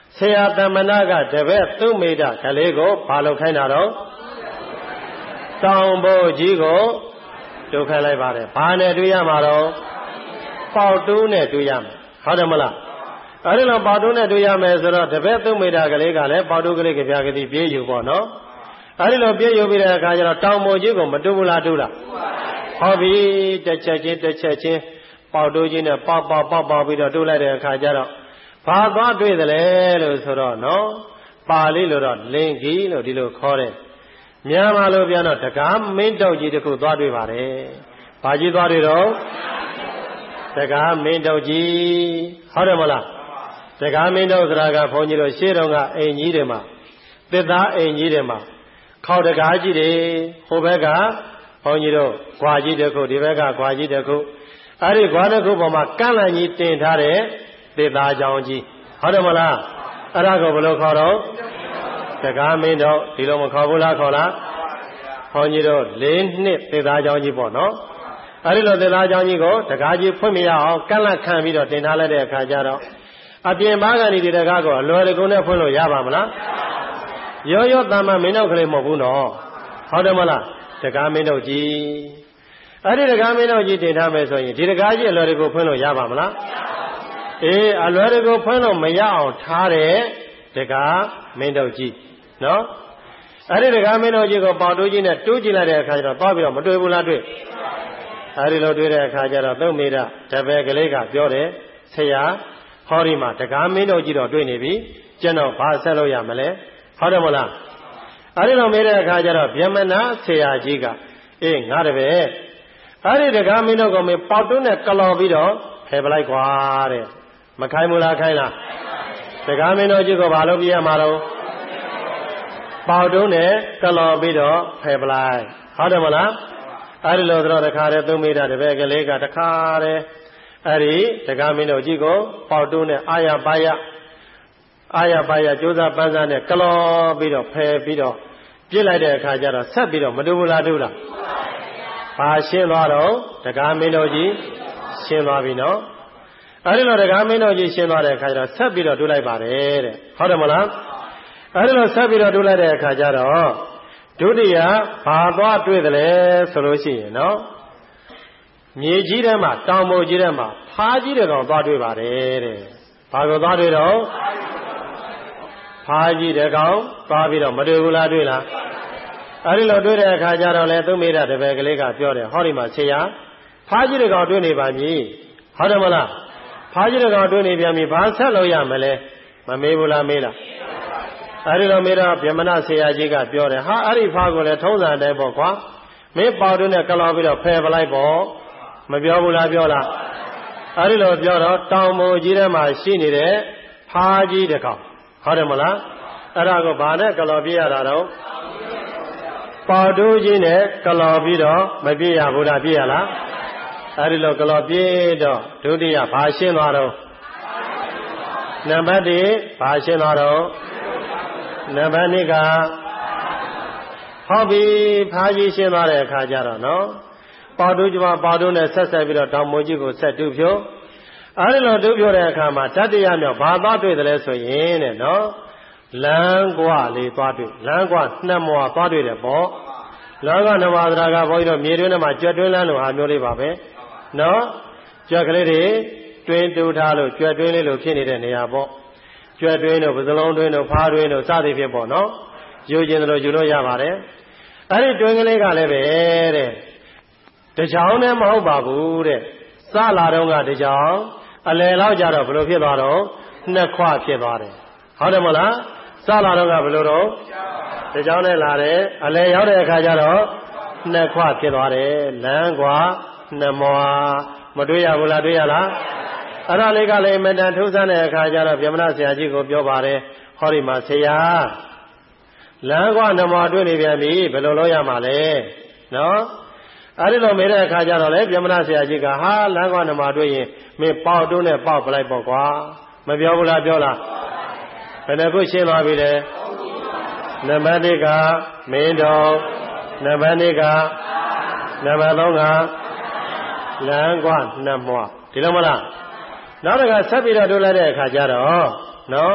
ဆရာသမဏကတပည့်သူမိတာကလေးကိုဘာလို့ခိုင်းတာတော့တောင်ပေါ်ကြီးကိုဒုက္ခလိုက်ပါတယ်ဘာနဲ့တွေ့ရမှာတော့ပေါတူးနဲ့တွေ့ရမှာဟုတ်တယ်မလားအဲဒီလိုပေါတူးနဲ့တွေ့ရမယ်ဆိုတော့တပည့်သူမိတာကလေးကလည်းပေါတူးကလေးကြပြကတိပြေးယူပေါ့နော်အဲဒီလိုပြေးယူပြီးတဲ့အခါကျတော့တောင်ပေါ်ကြီးကိုမတူးဘူးလားတူးလားဟောပြီတစ်ချက်ချင်းတစ်ချက်ချင်းပေါတူးကြီးနဲ့ပေါက်ပေါက်ပေါက်ပေါက်ပြီးတော့တူးလိုက်တဲ့အခါကျတော့ဘာသွားတွေ့သလဲလို့ဆိုတော့နော်ပါဠိလိုတော့လင်္ကီလို့ဒီလိုခေါ်တယ်မြန်မာလိုပြန်တော့တကားမင်းတုတ်ကြီးတစ်ခုသွားတွေ့ပါတယ်ဘာကြီးသွားတွေ့တော့တကားမင်းတုတ်ကြီးဟုတ်တယ်မလားတကားမင်းတုတ်ဆိုတာကဘုန်းကြီးတို့ရှေ့တော်ကအိမ်ကြီးတွေမှာသစ်သားအိမ်ကြီးတွေမှာခေါတကားကြီးတွေဟိုဘက်ကဘုန်းကြီးတို့ခွာကြီးတစ်ခုဒီဘက်ကခွာကြီးတစ်ခုအဲ့ဒီခွာတစ်ခုပေါ်မှာကန့်လန့်ကြီးတင်ထားတဲ့သစ်သားကြောင်ကြီးဟုတ်တယ်မလားအဲ့ဒါကိုဘယ်လိုခေါ်တော့တကားမင်းတို့ဒီလိုမခေါ်ဘူးလားခေါ်လားဘုန်းကြီးတို့လေးနှစ်သစ်သားကြောင်ကြီးပေါ့နော်အဲ့ဒီလိုသစ်သားကြောင်ကြီးကိုတကားကြီးဖွင့်မရအောင်ကန့်လန့်ခံပြီးတော့တင်ထားလိုက်တဲ့အခါကျတော့အပြင်ဘာကနေဒီတကားကိုအလွယ်တကူနဲ့ဖွင့်လို့ရပါမလားရောရောတမ်းမမင်းတို့ကလေးမဟုတ်ဘူးနော်ဟုတ်တယ်မလားတကားမင်းတို့ကြီးအဲ့ဒီတကားမင်းတို့ကြီးတင်ထားမယ်ဆိုရင်ဒီတကားကြီးအလွယ်တကူဖွင့်လို့ရပါမလားအေးအလွယ်တကူဖွင့်လို့မရအောင်ထားတဲ့တကားမင်းတို့ကြီးနော်အဲ့ဒီတကားမင်းတို့ကြီးကိုပေါတိုးကြီးနဲ့တိုးကြည့်လိုက်တဲ့အခါကျတော့သွားပြီးတော့မတွေ့ဘူးလားတွေ့အဲ့ဒီလိုတွေ့တဲ့အခါကျတော့သုံးမိတာတပည့်ကလေးကပြောတယ်ဆရာဟောဒီမှာတကားမင်းတို့ကြီးတော့တွေ့နေပြီကျွန်တော်ဘာဆက်လို့ရမလဲဟုတ်တယ်မလားအဲ့ဒီလိုမေးတဲ့အခါကျတော့ဗျမနာဆရာကြီးကအေးငါတပည့်အဲ့ဒီတကားမင်းတို့ကမင်းပေါတိုးနဲ့ကလော်ပြီးတော့ဖယ်ပလိုက်ကွာတဲ့မခိုင်းဘူးလားခိုင်းလားတကားမင်းတို့ကြီးကိုဘာလို့ပြရမှာတော့ပေါတုံးနဲ့ကလော်ပြီးတော့ဖယ်ပလိုက်ဟုတ်တယ်မလားအဲ့ဒီလိုတော့တခါတည်းသုံးမိတာတပည့်ကလေးကတခါတည်းအဲ့ဒီတကားမင်းတို့ကြီးကိုပေါတုံးနဲ့အာရပါရအာရပါရကြိုးစားပန်းစားနဲ့ကလော်ပြီးတော့ဖယ်ပြီးတော့ပြစ်လိုက်တဲ့အခါကျတော့ဆက်ပြီးတော့မတူဘူးလားတူလားဘာရှင်းသွားတော့တကားမင်းတို့ကြီးရှင်းသွားပြီနော်အဲ့ဒီလိုတကားမင်းတို့ကြီးရှင်းသွားတဲ့အခါကျတော့ဆက်ပြီးတော့တူးလိုက်ပါတယ်တဲ့ဟုတ်တယ်မလားအဲ့ဒီလိုဆက်ပြီးတော့တူးလိုက်တဲ့အခါကျတော့ဒုတိယဘာသွားတွေ့တယ်လဲဆိုလို့ရှိရင်နော်မြေကြီးထဲမှာတောင်ပေါ်ကြီးထဲမှာဖားကြီးတဲ့ကောင်သွားတွေ့ပါတယ်တဲ့ဘာကိုသွားတွေ့တော့ဖားကြီးတဲ့ကောင်သွားပြီးတော့မတွေ့ဘူးလားတွေ့လားအဲ့ဒီလိုတွေ့တဲ့အခါကျတော့လေသူမိတာတပည့်ကလေးကပြောတယ်ဟောဒီမှာဆရာဖားကြီးတဲ့ကောင်တွေ့နေပါမည်ဟုတ်တယ်မလားဖားကြီးတဲ့ကောင်တွေ့နေပြန်ပြီဘာဆက်လို့ရမလဲမမေးဘူးလားမေးလားအဲ့ဒီလိုမေးတော့ဗျမနဆရာကြီးကပြောတယ်ဟာအဲ့ဒီဖားကိုလည်းထုံးစံအတိုင်းပေါ့ကွာမင်းပေါတုံးနဲ့ကလော်ပြီးတော့ဖယ်ပလိုက်ပေါ့မပြောဘူးလားပြောလားအဲ့ဒီလိုပြောတော့တောင်ပေါ်ကြီးထဲမှာရှိနေတဲ့ဖားကြီးတစ်ကောင်ဟုတ်တယ်မလားအဲ့ဒါကိုဘာနဲ့ကလော်ပြရတာတော့ပေါတုံးကြီးနဲ့ကလော်ပြီးတော့မပြရဘူးလားပြရလားအဲ့ဒီလိုကလော်ပြေးတော့ဒုတိယဘာရှင်းသွားတော့နံပါတ်တစ်ဘာရှင်းသွားတော့နံပါတ်နှစ်ကဟောပြီဖားကြီးရှင်းသွားတဲ့အခါကျတော့နော်ပေါတူးကျမပေါတူးနဲ့ဆက်ဆက်ပြီးတော့တောင်မွန်ကြီးကိုဆက်တူးဖြိုးအဲဒီလိုတူးဖြိုးတဲ့အခါမှာတတ္တရမြောက်ဘာသွားတွေ့တယ်လဲဆိုရင်တဲ့နော်လမ်းကွာလေးသွားတွေ့လမ်းကွာနှစ်မွာသွားတွေ့တယ်ပေါ့လမ်းကွာနှစ်မွာသရာကဘုန်းကြီးတို့မြေတွင်းထဲမှာကြွက်တွင်းလမ်းလိုဟာမျိုးလေးပါပဲနော်ကြွက်ကလေးတွေတွင်းတူးထားလို့ကြွက်တွင်းလေးလိုဖြစ်နေတဲ့နေရာပေါ့ကြွက်တွင်းတို့ပစလုံးတွင်းတို့ဖားတွင်းတို့စသည်ဖြင့်ပေါ့နော်ယူခြင်းတို့ယူလို့ရပါတယ်အဲ့ဒီတွင်းကလေးကလည်းပဲတဲ့တချောင်းနဲ့မဟုတ်ပါဘူးတဲ့စလာတော့ကတချောင်းအလယ်လောက်ကြတော့ဘယ်လိုဖြစ်သွားတော့နှစ်ခွဖြစ်သွားတယ်ဟုတ်တယ်မလားစလာတော့ကဘယ်လိုတော့တချောင်းနဲ့လာတယ်အလယ်ရောက်တဲ့အခါကျတော့နှစ်ခွဖြစ်သွားတယ်လမ်းကွာနှစ်မွာမတွေ့ရဘူးလားတွေ့ရလားအဲ့ဒါလေးကလည်းမတန်ထိုးဆန်းတဲ့အခါကျတော့ဗျမနဆရာကြီးကိုပြောပါတယ်ဟောဒီမှာဆရာလမ်းကွာနမောတွေ့နေပြန်ပြီဘယ်လိုလုပ်ရမှာလဲနော်အဲ့ဒီလိုမေးတဲ့အခါကျတော့လေဗျမနဆရာကြီးကဟာလမ်းကွာနမောတွေ့ရင်မင်းပေါက်တွန်းနဲ့ပေါက်ပလိုက်ပေါ့ကွာမပြောဘူးလားပြောလားဘယ်နှခုရှင်းသွားပြီလဲနံပါတ်တစ်ကမင်းတော်နံပါတ်နှစ်ကနံပါတ်သုံးကလမ်းကွာနှစ်မွာဒီလိုမလားနောက်တစ်ခါဆက်ပြီးတော့တို့လိုက်တဲ့အခါကျတော့နော်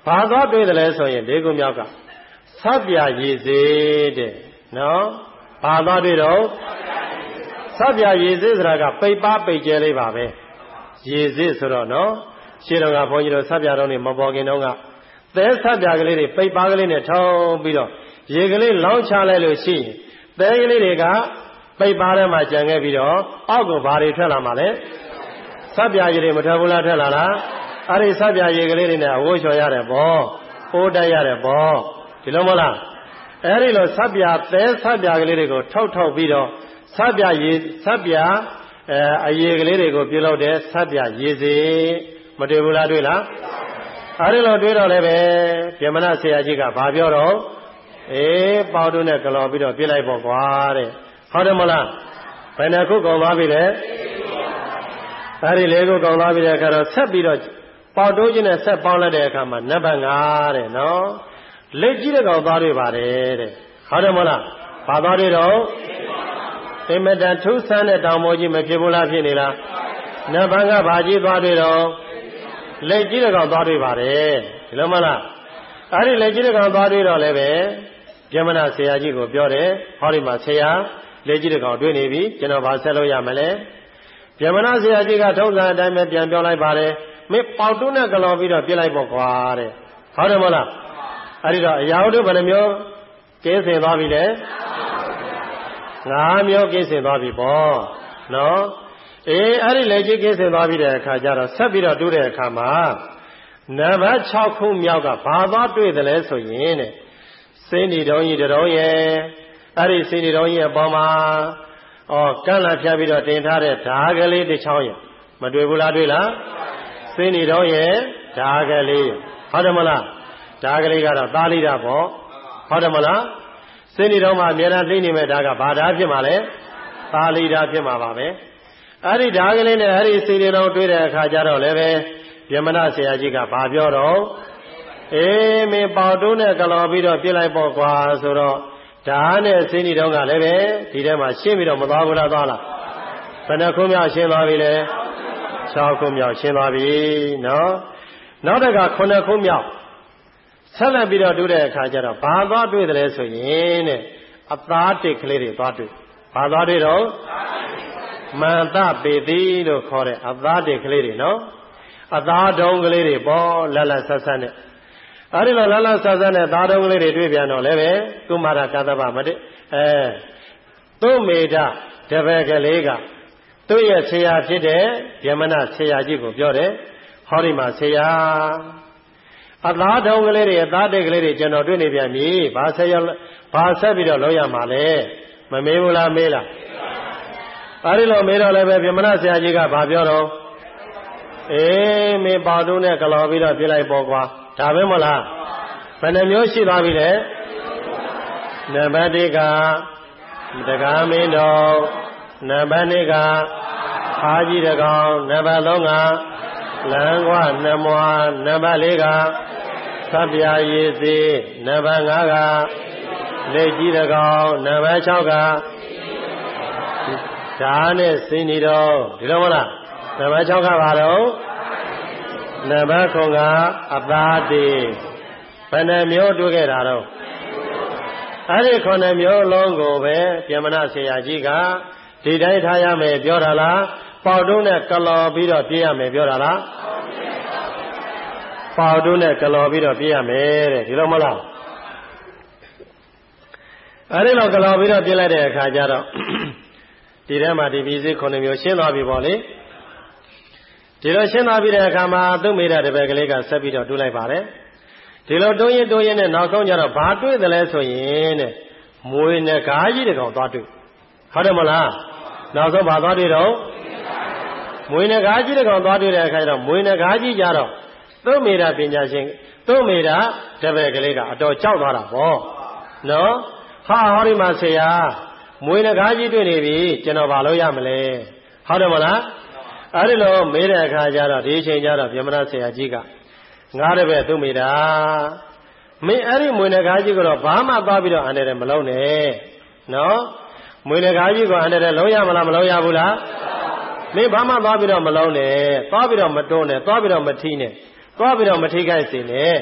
ဘာသွားတွေ့တယ်လဲဆိုရင်ဒီကုမြောက်ကဆပ်ပြရည်စေတဲ့နော်ဘာသွားတွေ့တော့ဆပ်ပြရည်စေဆိုတာကပိတ်ပါပိတ်ကျဲလေးပါပဲရည်စေဆိုတော့နော်ရှင်းတော့ကဘုန်းကြီးတို့ဆပ်ပြတော်နေမပေါ်ခင်တုန်းကသဲဆပ်ပြကလေးတွေပိတ်ပါကလေးနဲ့ထောင်းပြီးတော့ရေကလေးလောင်းချလိုက်လို့ရှိရင်သဲကလေးတွေကပိတ်ပါထဲမှာကျန်ခဲ့ပြီးတော့အောက်ကဘာတွေထွက်လာမှာလဲဆပ်ပြရည်တွေမထွက်ဘူးလားထွက်လာလားအဲ့ဒီဆပ်ပြရည်ကလေးတွေနဲ့အဝိုးလျှော်ရတယ်ပေါ့အိုးတက်ရတယ်ပေါ့ဒီလိုမဟုတ်လားအဲ့ဒီလိုဆပ်ပြသဲဆပ်ပြကလေးတွေကိုထောက်ထောက်ပြီးတော့ဆပ်ပြရည်ဆပ်ပြအဲအရည်ကလေးတွေကိုပြုလုပ်တဲ့ဆပ်ပြရည်စေမတွေ့ဘူးလားတွေ့လားအဲ့ဒီလိုတွေ့တော့လည်းပဲဗြဟ္မဏဆရာကြီးကဘာပြောတော့အေးပေါတုနဲ့ကလော်ပြီးတော့ပြလိုက်ပေါ့ကွာတဲ့ဟုတ်တယ်မလားဘယ်နှခုကုန်သွားပြီလဲအဲ့ဒီလေးခုကုန်သွားပြီတဲ့အခါတော့ဆက်ပြီးတော့ပေါတုချင်းနဲ့ဆက်ပေါင်းလိုက်တဲ့အခါမှာနံပါတ်ငါတဲ့နော်လက်ကြီးတဲ့ကောင်သွားတွေ့ပါတယ်တဲ့ဟုတ်တယ်မလားဘာသွားတွေ့တော့အင်မတန်ထူးဆန်းတဲ့တောင်ပေါ်ကြီးမဖြစ်ဘူးလားဖြစ်နေလားနံပါတ်ကဘာကြီးသွားတွေ့တော့လက်ကြီးတဲ့ကောင်သွားတွေ့ပါတယ်ဒီလိုမလားအဲ့ဒီလက်ကြီးတဲ့ကောင်သွားတွေ့တော့လည်းပဲဗြဟ္မဏဆရာကြီးကိုပြောတယ်ဟောဒီမှာဆရာလက်ကြီးတဲ့ကောင်တွေ့နေပြီကျွန်တော်ဘာဆက်လို့ရမလဲဗြဟ္မဏဆရာကြီးကထုံးစံအတိုင်းပဲပြန်ပြောလိုက်ပါတယ်မင်းပေါတုနဲ့ကလော်ပြီးတော့ပြစ်လိုက်ပေါ့ကွာတဲ့ဟုတ်တယ်မလားအဲ့ဒီတော့အရာတို့ဘယ်နှမျိုးကင်းစင်သွားပြီလဲငါးမျိုးကင်းစင်သွားပြီပေါ့နော်အေးအဲ့ဒီလက်ကြီးကင်းစင်သွားပြီတဲ့အခါကျတော့ဆက်ပြီးတော့တူးတဲ့အခါမှာနံပါတ်၆ခုမြောက်ကဘာသွားတွေ့တယ်လဲဆိုရင်တဲ့စိဏ္ဍီတုံးကြီးတုံးရဲ့အဲ့ဒီစိဏ္ဍီတုံးကြီးအပေါ်မှာဩကန့်လာဖြတ်ပြီးတော့တင်ထားတဲ့ဓာကလေးတစ်ချောင်းရဲ့မတွေ့ဘူးလားတွေ့လားစိဏ္ဍီတုံးရဲ့ဓာကလေးဟုတ်တယ်မလားဓာကလေးကတော့သာလိတာပေါ့ဟုတ်တယ်မလားစိဏ္ဍီတုံးမှာအများအားသိနေမဲ့ဓာကဘာဓာဖြစ်မှာလဲသာလိတာဖြစ်မှာပါပဲအဲ့ဒီဓာကလေးနဲ့အဲ့ဒီစိဏ္ဍီတုံးတွေ့တဲ့အခါကျတော့လည်းပဲဗြဟ္မဏဆရာကြီးကဘာပြောတော့အေးမင်းပေါတုံးနဲ့ကလော်ပြီးတော့ပြစ်လိုက်ပေါ့ကွာဆိုတော့ဓာနဲ့စိဏ္ဍီတုံးကလည်းပဲဒီထဲမှာရှင်းပြီးတော့မသွားဘူးလားသွားလားဘယ်နှခုမြောက်ရှင်းသွားပြီလဲ၆ခုမြောက်ရှင်းသွားပြီနော်နောက်တကခုနှစ်ခုမြောက်ဆက်လက်ပြီးတော့တူးတဲ့အခါကျတော့ဘာသွားတွေ့တယ်လဲဆိုရင်တဲ့အသားတစ်ကလေးတွေသွားတွေ့ဘာသွားတွေ့တော့မန္တပေတိလို့ခေါ်တဲ့အသားတစ်ကလေးတွေနော်အသားတုံးကလေးတွေပေါ့လက်လက်ဆက်ဆက်နဲ့အဲ့ဒီလိုလက်လက်ဆက်ဆက်နဲ့သားတုံးကလေးတွေတွေ့ပြန်တော့လည်းပဲကုမာရကသဗ္ဗမတိအဲသုမေဒတပည့်ကလေးကသူ့ရဲ့ဆရာဖြစ်တဲ့ဗြဟ္မဏဆရာကြီးကိုပြောတယ်ဟောဒီမှာဆရာအသားတုံးကလေးတွေအသားတိတ်ကလေးတွေကျွန်တော်တွေ့နေပြန်ပြီဘာဆက်ရဘာဆက်ပြီးတော့လုပ်ရမှာလဲမမေးဘူးလားမေးလားအဲ့ဒီလိုမေးတော့လည်းပဲဗြဟ္မဏဆရာကြီးကဘာပြောတော့အေးမင်းပေါတုံးနဲ့ကလော်ပြီးတော့ပြလိုက်ပေါ့ကွာဒါပဲမလားဘယ်နှမျိုးရှိသွားပြီလဲနံပါတ်၁ကတကားမင်းတော်နံပါတ်၂ကခါကြီးတကောင်နံပါတ်၃ကလမ်းကွာနှမွားနံပါတ်၄ကသဗ္ဗရာရည်စီနံပါတ်၅ကလက်ကြီးတကောင်နံပါတ်၆ကဓာနဲ့စိဏ္ဍီတော်ဒီလိုမလားနံပါတ်၆ကဘာတော့နံပါတ်၉ကအသားတေဘယ်နှမျိုးတွေ့ခဲ့တာတော့အဲ့ဒီခုနှစ်မျိုးလုံးကိုပဲဗြဟ္မဏဆရာကြီးကဒီတိုင်းထားရမယ်ပြောတာလားပေါတုံးနဲ့ကလော်ပြီးတော့ပြည့်ရမယ်ပြောတာလားပေါတုံးနဲ့ကလော်ပြီးတော့ပြည့်ရမယ်တဲ့ဒီလိုမလားအဲ့ဒီလိုကလော်ပြီးတော့ပြည့်လိုက်တဲ့အခါကျတော့ဒီထဲမှာဒီပစ္စည်းခုနှစ်မျိုးရှင်းသွားပြီပေါ့လေဒီလိုရှင်းသွားပြီးတဲ့အခါမှာသူ့မိတဲ့တပည့်ကလေးကဆက်ပြီးတော့တူးလိုက်ပါတယ်ဒီလိုတိုးရင်တိုးရင်နဲ့နောက်ဆုံးကျတော့ဘာတွေ့တယ်လဲဆိုရင်တဲ့မွေးနဲ့ကားကြီးတကောင်သွားတွေ့ဟုတ်တယ်မလားနောက်ဆုံးဘာသွားတွေ့တော့မွေးနဲ့ကားကြီးတကောင်သွားတွေ့တဲ့အခါကျတော့မွေးနဲ့ကားကြီးကြတော့သူ့မိတဲ့ပညာရှင်သူ့မိတဲ့တပည့်ကလေးကအတော်ကြောက်သွားတာပေါ့နော်ဟာဟောဒီမှာဆရာမွေးနဲ့ကားကြီးတွေ့နေပြီကျွန်တော်ဘာလုပ်ရမလဲဟုတ်တယ်မလားအဲ့ဒီလိုမေးတဲ့အခါကျတော့ဒီအချိန်ကျတော့ဗြဟ္မဏဆရာကြီးကငါတပည့်သူမိတာမင်းအဲ့ဒီမွေးနဂါးကြီးကတော့ဘာမှသွားပြီးတော့အန္တရာယ်မလုံးနဲ့နော်မွေးနဂါးကြီးကအန္တရာယ်လုံးရမလားမလုံးရဘူးလားမင်းဘာမှသွားပြီးတော့မလုံးနဲ့သွားပြီးတော့မတွန်းနဲ့သွားပြီးတော့မထီးနဲ့သွားပြီးတော့မထိခိုက်စေနဲ့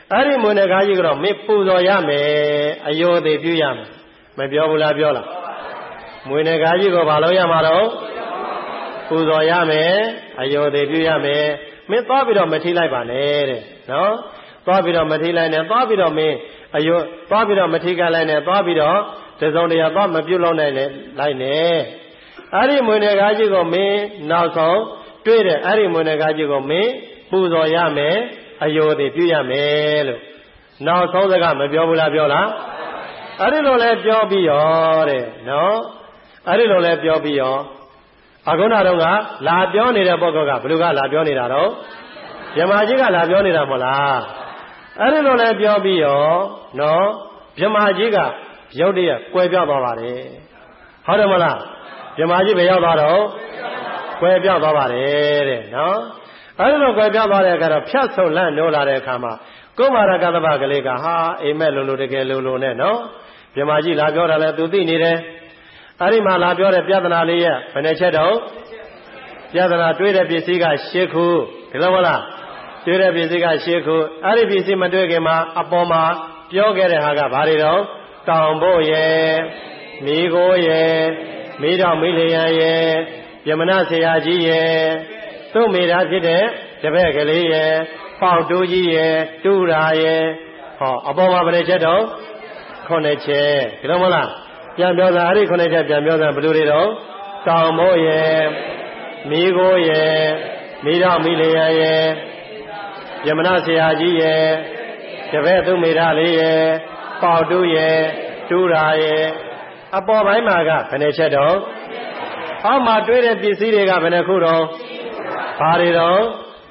အဲ့ဒီမွေးနဂါးကြီးကတော့မင်းပူဇော်ရမယ်အယောသေးပြုရမယ်မပြောဘူးလားပြောလားမွေးနဂါးကြီးကိုဘာလို့ရမှာတော့ပူဇော်ရမယ်အယောသေးပြုရမယ်မင်းသွားပြီးတော့မထိလိုက်ပါနဲ့တဲ့နော်သွားပြီးတော့မထိလိုက်နဲ့သွားပြီးတော့မင်းအယောသွားပြီးတော့မထိကလိုက်နဲ့သွားပြီးတော့တစုံတရာသွားမပြုတ်လောက်နိုင်နဲ့လိုက်နဲ့အဲ့ဒီမွေးနဂါးကြီးကိုမင်းနောက်ဆုံးတွေ့တဲ့အဲ့ဒီမွေးနဂါးကြီးကိုမင်းပူဇော်ရမယ်အယောသေးပြုရမယ်လို့နောက်ဆုံးစကားမပြောဘူးလားပြောလားအဲ့ဒီလိုလဲပြောပြီးရောတဲ့နော်အဲ့ဒီလိုလဲပြောပြီးရောအခုနတော့ကလာပြောနေတဲ့ပုဂ္ဂိုလ်ကဘယ်သူကလာပြောနေတာတော့မြမကြီးကလာပြောနေတာမဟုတ်လားအဲ့ဒီလိုလဲပြောပြီးရောနော်မြမကြီးကရုပ်တရက်ကွယ်ပြောက်သွားပါတယ်ဟုတ်တယ်မလားမြမကြီးဘယ်ရောက်သွားတော့ကွယ်ပြောက်သွားပါတယ်တဲ့နော်အဲ့ဒီလိုကွယ်ပြောက်သွားတဲ့အခါတော့ဖြတ်ဆုံလန့်နိုးလာတဲ့အခါမှာကုမာရကသဗ္ဗကလေးကဟာအိမ်မက်လုံလုံတကယ်လုံလုံနဲ့နော်မြမကြီးလာပြောတာလဲသူသိနေတယ်အဲ့ဒီမှာလာပြောတဲ့ပြဿနာလေးရဲ့ဘယ်နှချက်တော့ပြဿနာတွေးတဲ့ပစ္စည်းက၈ခုဒီလိုမလားတွေးတဲ့ပစ္စည်းက၈ခုအဲ့ဒီပစ္စည်းမတွေးခင်မှာအပေါ်မှာပြောခဲ့တဲ့ဟာကဘာတွေတော့တောင်ဖို့ရဲ့မိကိုရဲ့မိတော်မိလျံရဲ့ယမနာဆရာကြီးရဲ့သူ့မိသားဖြစ်တဲ့တပည့်ကလေးရဲ့ပေါက်တူးကြီးရဲ့တူရာရဲ့ဟောအပေါ်မှာဘယ်နှချက်တော့ခုနှစ်ချက်ဒီလိုမလားပြန်ပြောတာအဲ့ဒီခုနှစ်ချက်ပြန်ပြောတာဘယ်လိုတွေတော့တောင်မိုးရဲ့မိကိုရဲ့မိတော်မိလျံရဲ့ယမနာဆရာကြီးရဲ့တပည့်သူ့မိသားလေးရဲ့ပေါက်တူးရဲ့တူရာရဲ့အပေါ်ပိုင်းမှာကဘယ်နှချက်တော့အောက်မှာတွေးတဲ့ပစ္စည်းတွေကဘယ်နှခုတော့ဘာတွေတော့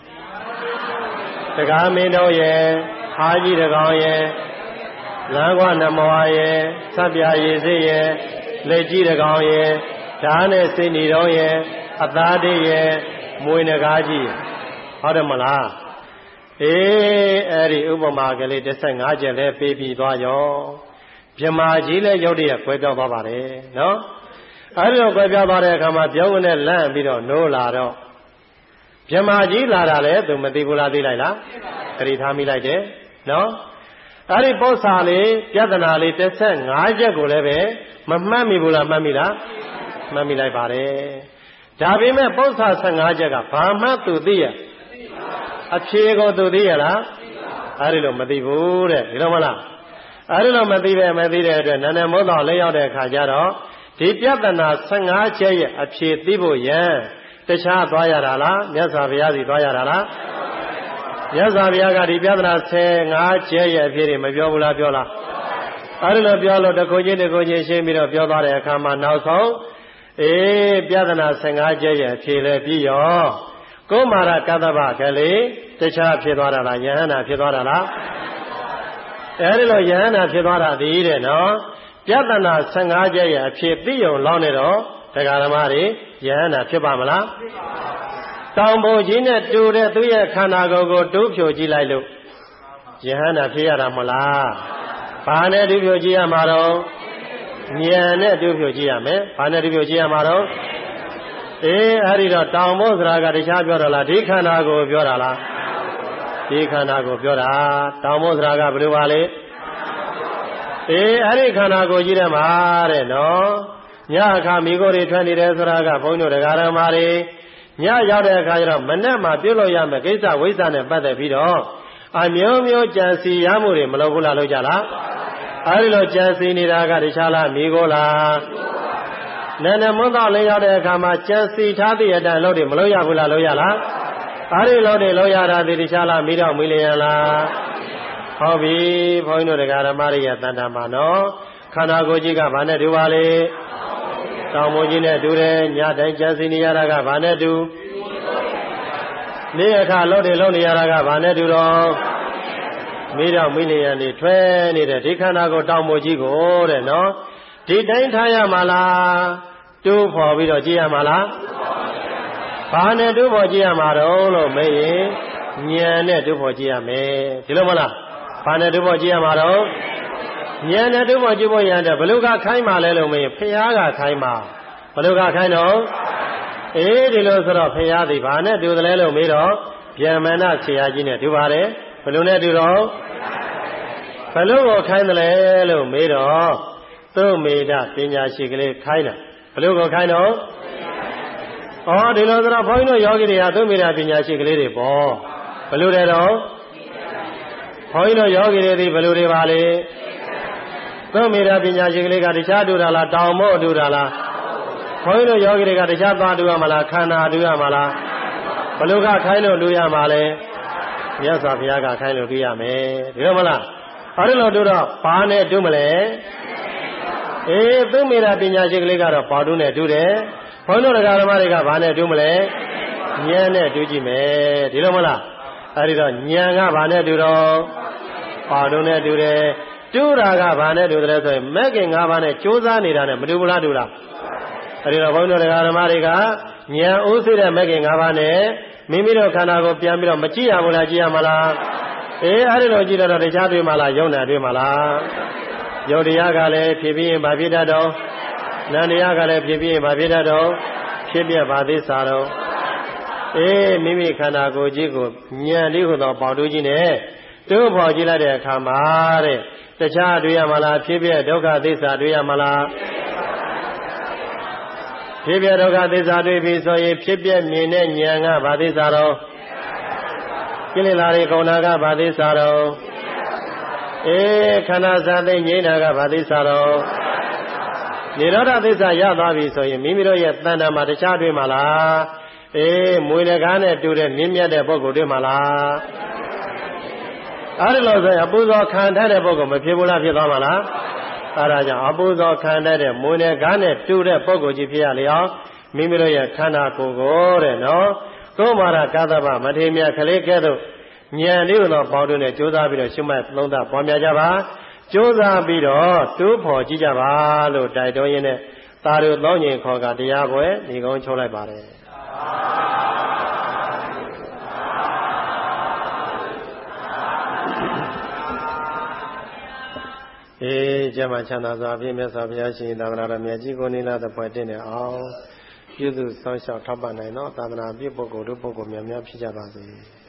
တကားမင်းတို့ရဲ့အားကြီးတကောင်ရဲ့လမ်းကွာနမဝါရဲ့စပ်ပြာရည်စေးရဲ့လက်ကြီးတကောင်ရဲ့ဓာတ်နဲ့စိတ်နေတော့ရဲ့အသားတည်းရဲ့မွေးနဂါးကြီးဟုတ်တယ်မလားအေးအဲ့ဒီဥပမာကလေးတစ်ဆက်ငါးချက်လဲပေးပြီးသွားရောမြမာကြီးလဲရုပ်တရက်ကွဲပြောင်းသွားပါတယ်နော်အဲ့ဒီတော့ကွဲပြောင်းသွားတဲ့အခါမှာပြောင်းဝင်နဲ့လန့်ပြီးတော့နိုးလာတော့မြမာကြီးလာတာလဲသူမသိဘူးလားသိလိုက်လားသတိထားမိလိုက်တယ်နော်အဲ့ဒီပု္ပ္ပာလေးပြဿနာလေးတစ်ဆက်ငါးချက်ကိုလည်းပဲမမှတ်မိဘူးလားမှတ်မိလားမှတ်မိလိုက်ပါတယ်ဒါပေမဲ့ပု္ပ္ပာဆယ်ငါးချက်ကဘာမှသူသိရအဖြေကိုသူသိရလားအဲ့ဒီလိုမသိဘူးတဲ့ဒီလိုမလားအဲ့ဒီလိုမသိပဲမသိတဲ့အတွက်နန္ဒမောတော်လက်ရောက်တဲ့အခါကျတော့ဒီပြဿနာဆယ်ငါးချက်ရဲ့အဖြေသိဖို့ရန်တခြားသွားရတာလားမြတ်စွာဘုရားစီသွားရတာလားမြတ်စွာဘုရားကဒီပြဿနာဆယ်ငါးချက်ရဲ့အဖြေတွေမပြောဘူးလားပြောလားအဲ့ဒီလိုပြောလို့တခုချင်းတခုချင်းရှင်းပြီးတော့ပြောသွားတဲ့အခါမှာနောက်ဆုံးအေးပြဿနာဆယ်ငါးချက်ရဲ့အဖြေလည်းပြီးရောကုမာရကသဗ္ဗကလေးတခြားဖြစ်သွားတာလားယဟန္တာဖြစ်သွားတာလားအဲဒီလိုယဟန္တာဖြစ်သွားတာဒီတဲ့နော်ပြဿနာဆယ်ငါးချက်ရဲ့အဖြေသိုံလောက်နေတော့တရားဓမ္မတွေယဟန္တာဖြစ်ပါမလားတောင်ပေါ်ကြီးနဲ့တူတဲ့သူရဲ့ခန္ဓာကိုယ်ကိုတူးဖြိုကြည့်လိုက်လို့ယဟန္တာဖြစ်ရတာမလားဘာနဲ့တူးဖြိုကြည့်ရမှာတော့ဉာဏ်နဲ့တူးဖြိုကြည့်ရမယ်ဘာနဲ့တူးဖြိုကြည့်ရမှာတော့အေးအဲ့ဒီတော့တောင်ဖို့ဆိုတာကတခြားပြောတာလားဒီခန္ဓာကိုပြောတာလားဒီခန္ဓာကိုပြောတာတောင်ဖို့ဆိုတာကဘယ်လိုပါလဲအေးအဲ့ဒီခန္ဓာကိုကြီးတယ်မှာတဲ့နော်ညအခါမိကိုယ်တွေထွက်နေတယ်ဆိုတာကဘုန်းကြီးတို့တရားဓမ္မတွေညရောက်တဲ့အခါကျတော့မနဲ့မှပြုလို့ရမယ်ကိစ္စဝိဇ္ဇာနဲ့ပတ်သက်ပြီးတော့အမျိုးမျိုးကြံစီရမှုတွေမလုပ်ဘူးလားလုပ်ကြလားအဲဒီလိုကြံစီနေတာကတခြားလားမိကိုလားနန္ဒမွန်းတော်လေးရောက်တဲ့အခါမှာကြံစီထားတဲ့အတိုင်းလုပ်တယ်မလုပ်ရဘူးလားလုပ်ရလားအဲဒီလုပ်တယ်လုပ်ရတာဒီတခြားလားမိတော့မိလျံလားဟုတ်ပြီဘုန်းကြီးတို့တရားဓမ္မတွေရဲ့တန်တာမှာနော်ခန္ဓာကိုယ်ကြီးကဘာနဲ့တူပါလဲတောင်မိုးကြီးနဲ့တူတယ်ညတိုင်းကြံစီနေရတာကဘာနဲ့တူနေ့အခါလုပ်တယ်လုပ်နေရတာကဘာနဲ့တူတော့မိတော့မိလျံနေထွဲနေတဲ့ဒီခန္ဓာကိုယ်တောင်မိုးကြီးကိုတဲ့နော်ဒီတိုင်းထားရမှာလားတူးဖော်ပြီးတော့ကြည့်ရမှာလားဘာနဲ့တူးဖော်ကြည့်ရမှာတော့လို့မေးရင်ဉာဏ်နဲ့တူးဖော်ကြည့်ရမယ်ဒီလိုမလားဘာနဲ့တူးဖော်ကြည့်ရမှာတော့ဉာဏ်နဲ့တူးဖော်ကြည့်ဖို့ရတဲ့ဘလူကခိုင်းမှာလဲလို့မေးရင်ဖျားကခိုင်းမှာဘလူကခိုင်းတော့အေးဒီလိုဆိုတော့ဖျားသည်ဘာနဲ့တူတယ်လဲလို့မေးတော့ဗျမ္မဏဆရာကြီးနဲ့တူပါတယ်ဘယ်လိုနဲ့တူတော့ဘယ်လိုကိုခိုင်းတယ်လဲလို့မေးတော့သုမေတပညာရှိကလေးခိုင်းတယ်ဘယ်လိုကိုခိုင်းတော့ဩဒီလိုဆိုတော့ဘုန်းကြီးတို့ယောဂီတွေဟာသုမေတပညာရှိကလေးတွေပေါ့ဘယ်လိုလဲတော့ဘုန်းကြီးတို့ယောဂီတွေဒီဘယ်လိုတွေပါလဲသုမေတပညာရှိကလေးကတခြားတူတာလားတောင်မို့တူတာလားဘုန်းကြီးတို့ယောဂီတွေကတခြားသွားတူရမလားခန္ဓာတူရမလားဘလို့ကခိုင်းလို့တူရမှာလဲမြတ်စွာဘုရားကခိုင်းလို့တူရမယ်ဒီလိုမလားအဲ့လိုတူတော့ဘာနဲ့တူမလဲအေးသုမေတပညာရှိကလေးကတော့ပါတူနဲ့တူတယ်ဘုန်းကြီးတို့ဓမ္မတွေကဘာနဲ့တူမလဲဉာဏ်နဲ့တူကြည့်မယ်ဒီလိုမလားအဲ့ဒီတော့ဉာဏ်ကဘာနဲ့တူတော့ပါတူနဲ့တူတယ်တူတာကဘာနဲ့တူတယ်ဆိုရင်မဂ်ကင်၅ပါးနဲ့ကြိုးစားနေတာနဲ့မတူဘူးလားတူလားအဲ့ဒီတော့ဘုန်းကြီးတို့ဓမ္မတွေကဉာဏ်အိုးစိတဲ့မဂ်ကင်၅ပါးနဲ့မိမိတို့ခန္ဓာကိုပြန်ပြီးတော့မကြည့်ရဘူးလားကြည့်ရမလားအေးအဲ့ဒီလိုကြည့်တော့တရားတွေ့မလားယုံနာတွေ့မလားယုံတရားကလည်းဖြစ်ပြီးရင်ဗာဖြစ်တတ်တော့နန္တရားကလည်းဖြစ်ပြီးရင်ဗာဖြစ်တတ်တော့ဖြစ်ပြပါသေးစားတော့အေးမိမိခန္ဓာကိုယ်ကြီးကိုဉာဏ်လေးဟူသောပေါတူးကြီးနဲ့တိုးပေါ်ကြည့်လိုက်တဲ့အခါမှာတဲ့တခြားတွေ့ရမလားဖြစ်ပြဒုက္ခသစ္စာတွေ့ရမလားဖြစ်ပြဒုက္ခသစ္စာတွေ့ပြီဆိုရင်ဖြစ်ပြမြင်တဲ့ဉာဏ်ကဘာသစ္စာတော့ကိလေသာတွေကုန်တာကဘာသစ္စာတော့အေးခန္ဓာစာသိငြိမ်းတာကဘာသစ္စာတော့နိရောဓသစ္စာရသွားပြီဆိုရင်မိမိတို့ရဲ့တဏ္ဍာမှာတခြားတွေ့မှာလားအေးမွေးကားနဲ့တူတဲ့မြင့်မြတ်တဲ့ပုဂ္ဂိုလ်တွေ့မှာလားအဲ့ဒီလိုဆိုရင်အပူဇော်ခံထားတဲ့ပုဂ္ဂိုလ်မဖြစ်ဘူးလားဖြစ်သွားမှာလားအဲဒါကြောင့်အပူဇော်ခံတဲ့မွေးကားနဲ့တူတဲ့ပုဂ္ဂိုလ်ကြီးဖြစ်ရလေအောင်မိမိတို့ရဲ့ခန္ဓာကိုယ်ကိုတဲ့နော်သုံးမာရကာသဗမထေမြတ်ကလေးကဲ့သို့ဉာဏ်လေးကိုတော့ပေါင်းတွင်းနဲ့ကြိုးစားပြီးတော့ရှုမှတ်သုံးသပ်ပွားများကြပါကြိုးစားပြီးတော့တိုးဖို့ကြည့်ကြပါလို့တိုက်တွန်းရင်းနဲ့သာရုသောညင်ခေါ်ကတရားပွဲဒီကုန်းချုပ်လိုက်ပါတယ်အေးကျမ်းမှာချမ်းသာစွာဖြင့်မြတ်စွာဘုရားရှင်သာသနာတော်မြတ်ကြီးကိုနိလသဖွယ်တင်နေအောင်ပြုစုစောင့်ရှောက်ထောက်ပံ့နိုင်သောသာသနာပြုပုဂ္ဂိုလ်တို့ပုဂ္ဂိုလ်များများဖြစ်ကြပါစေ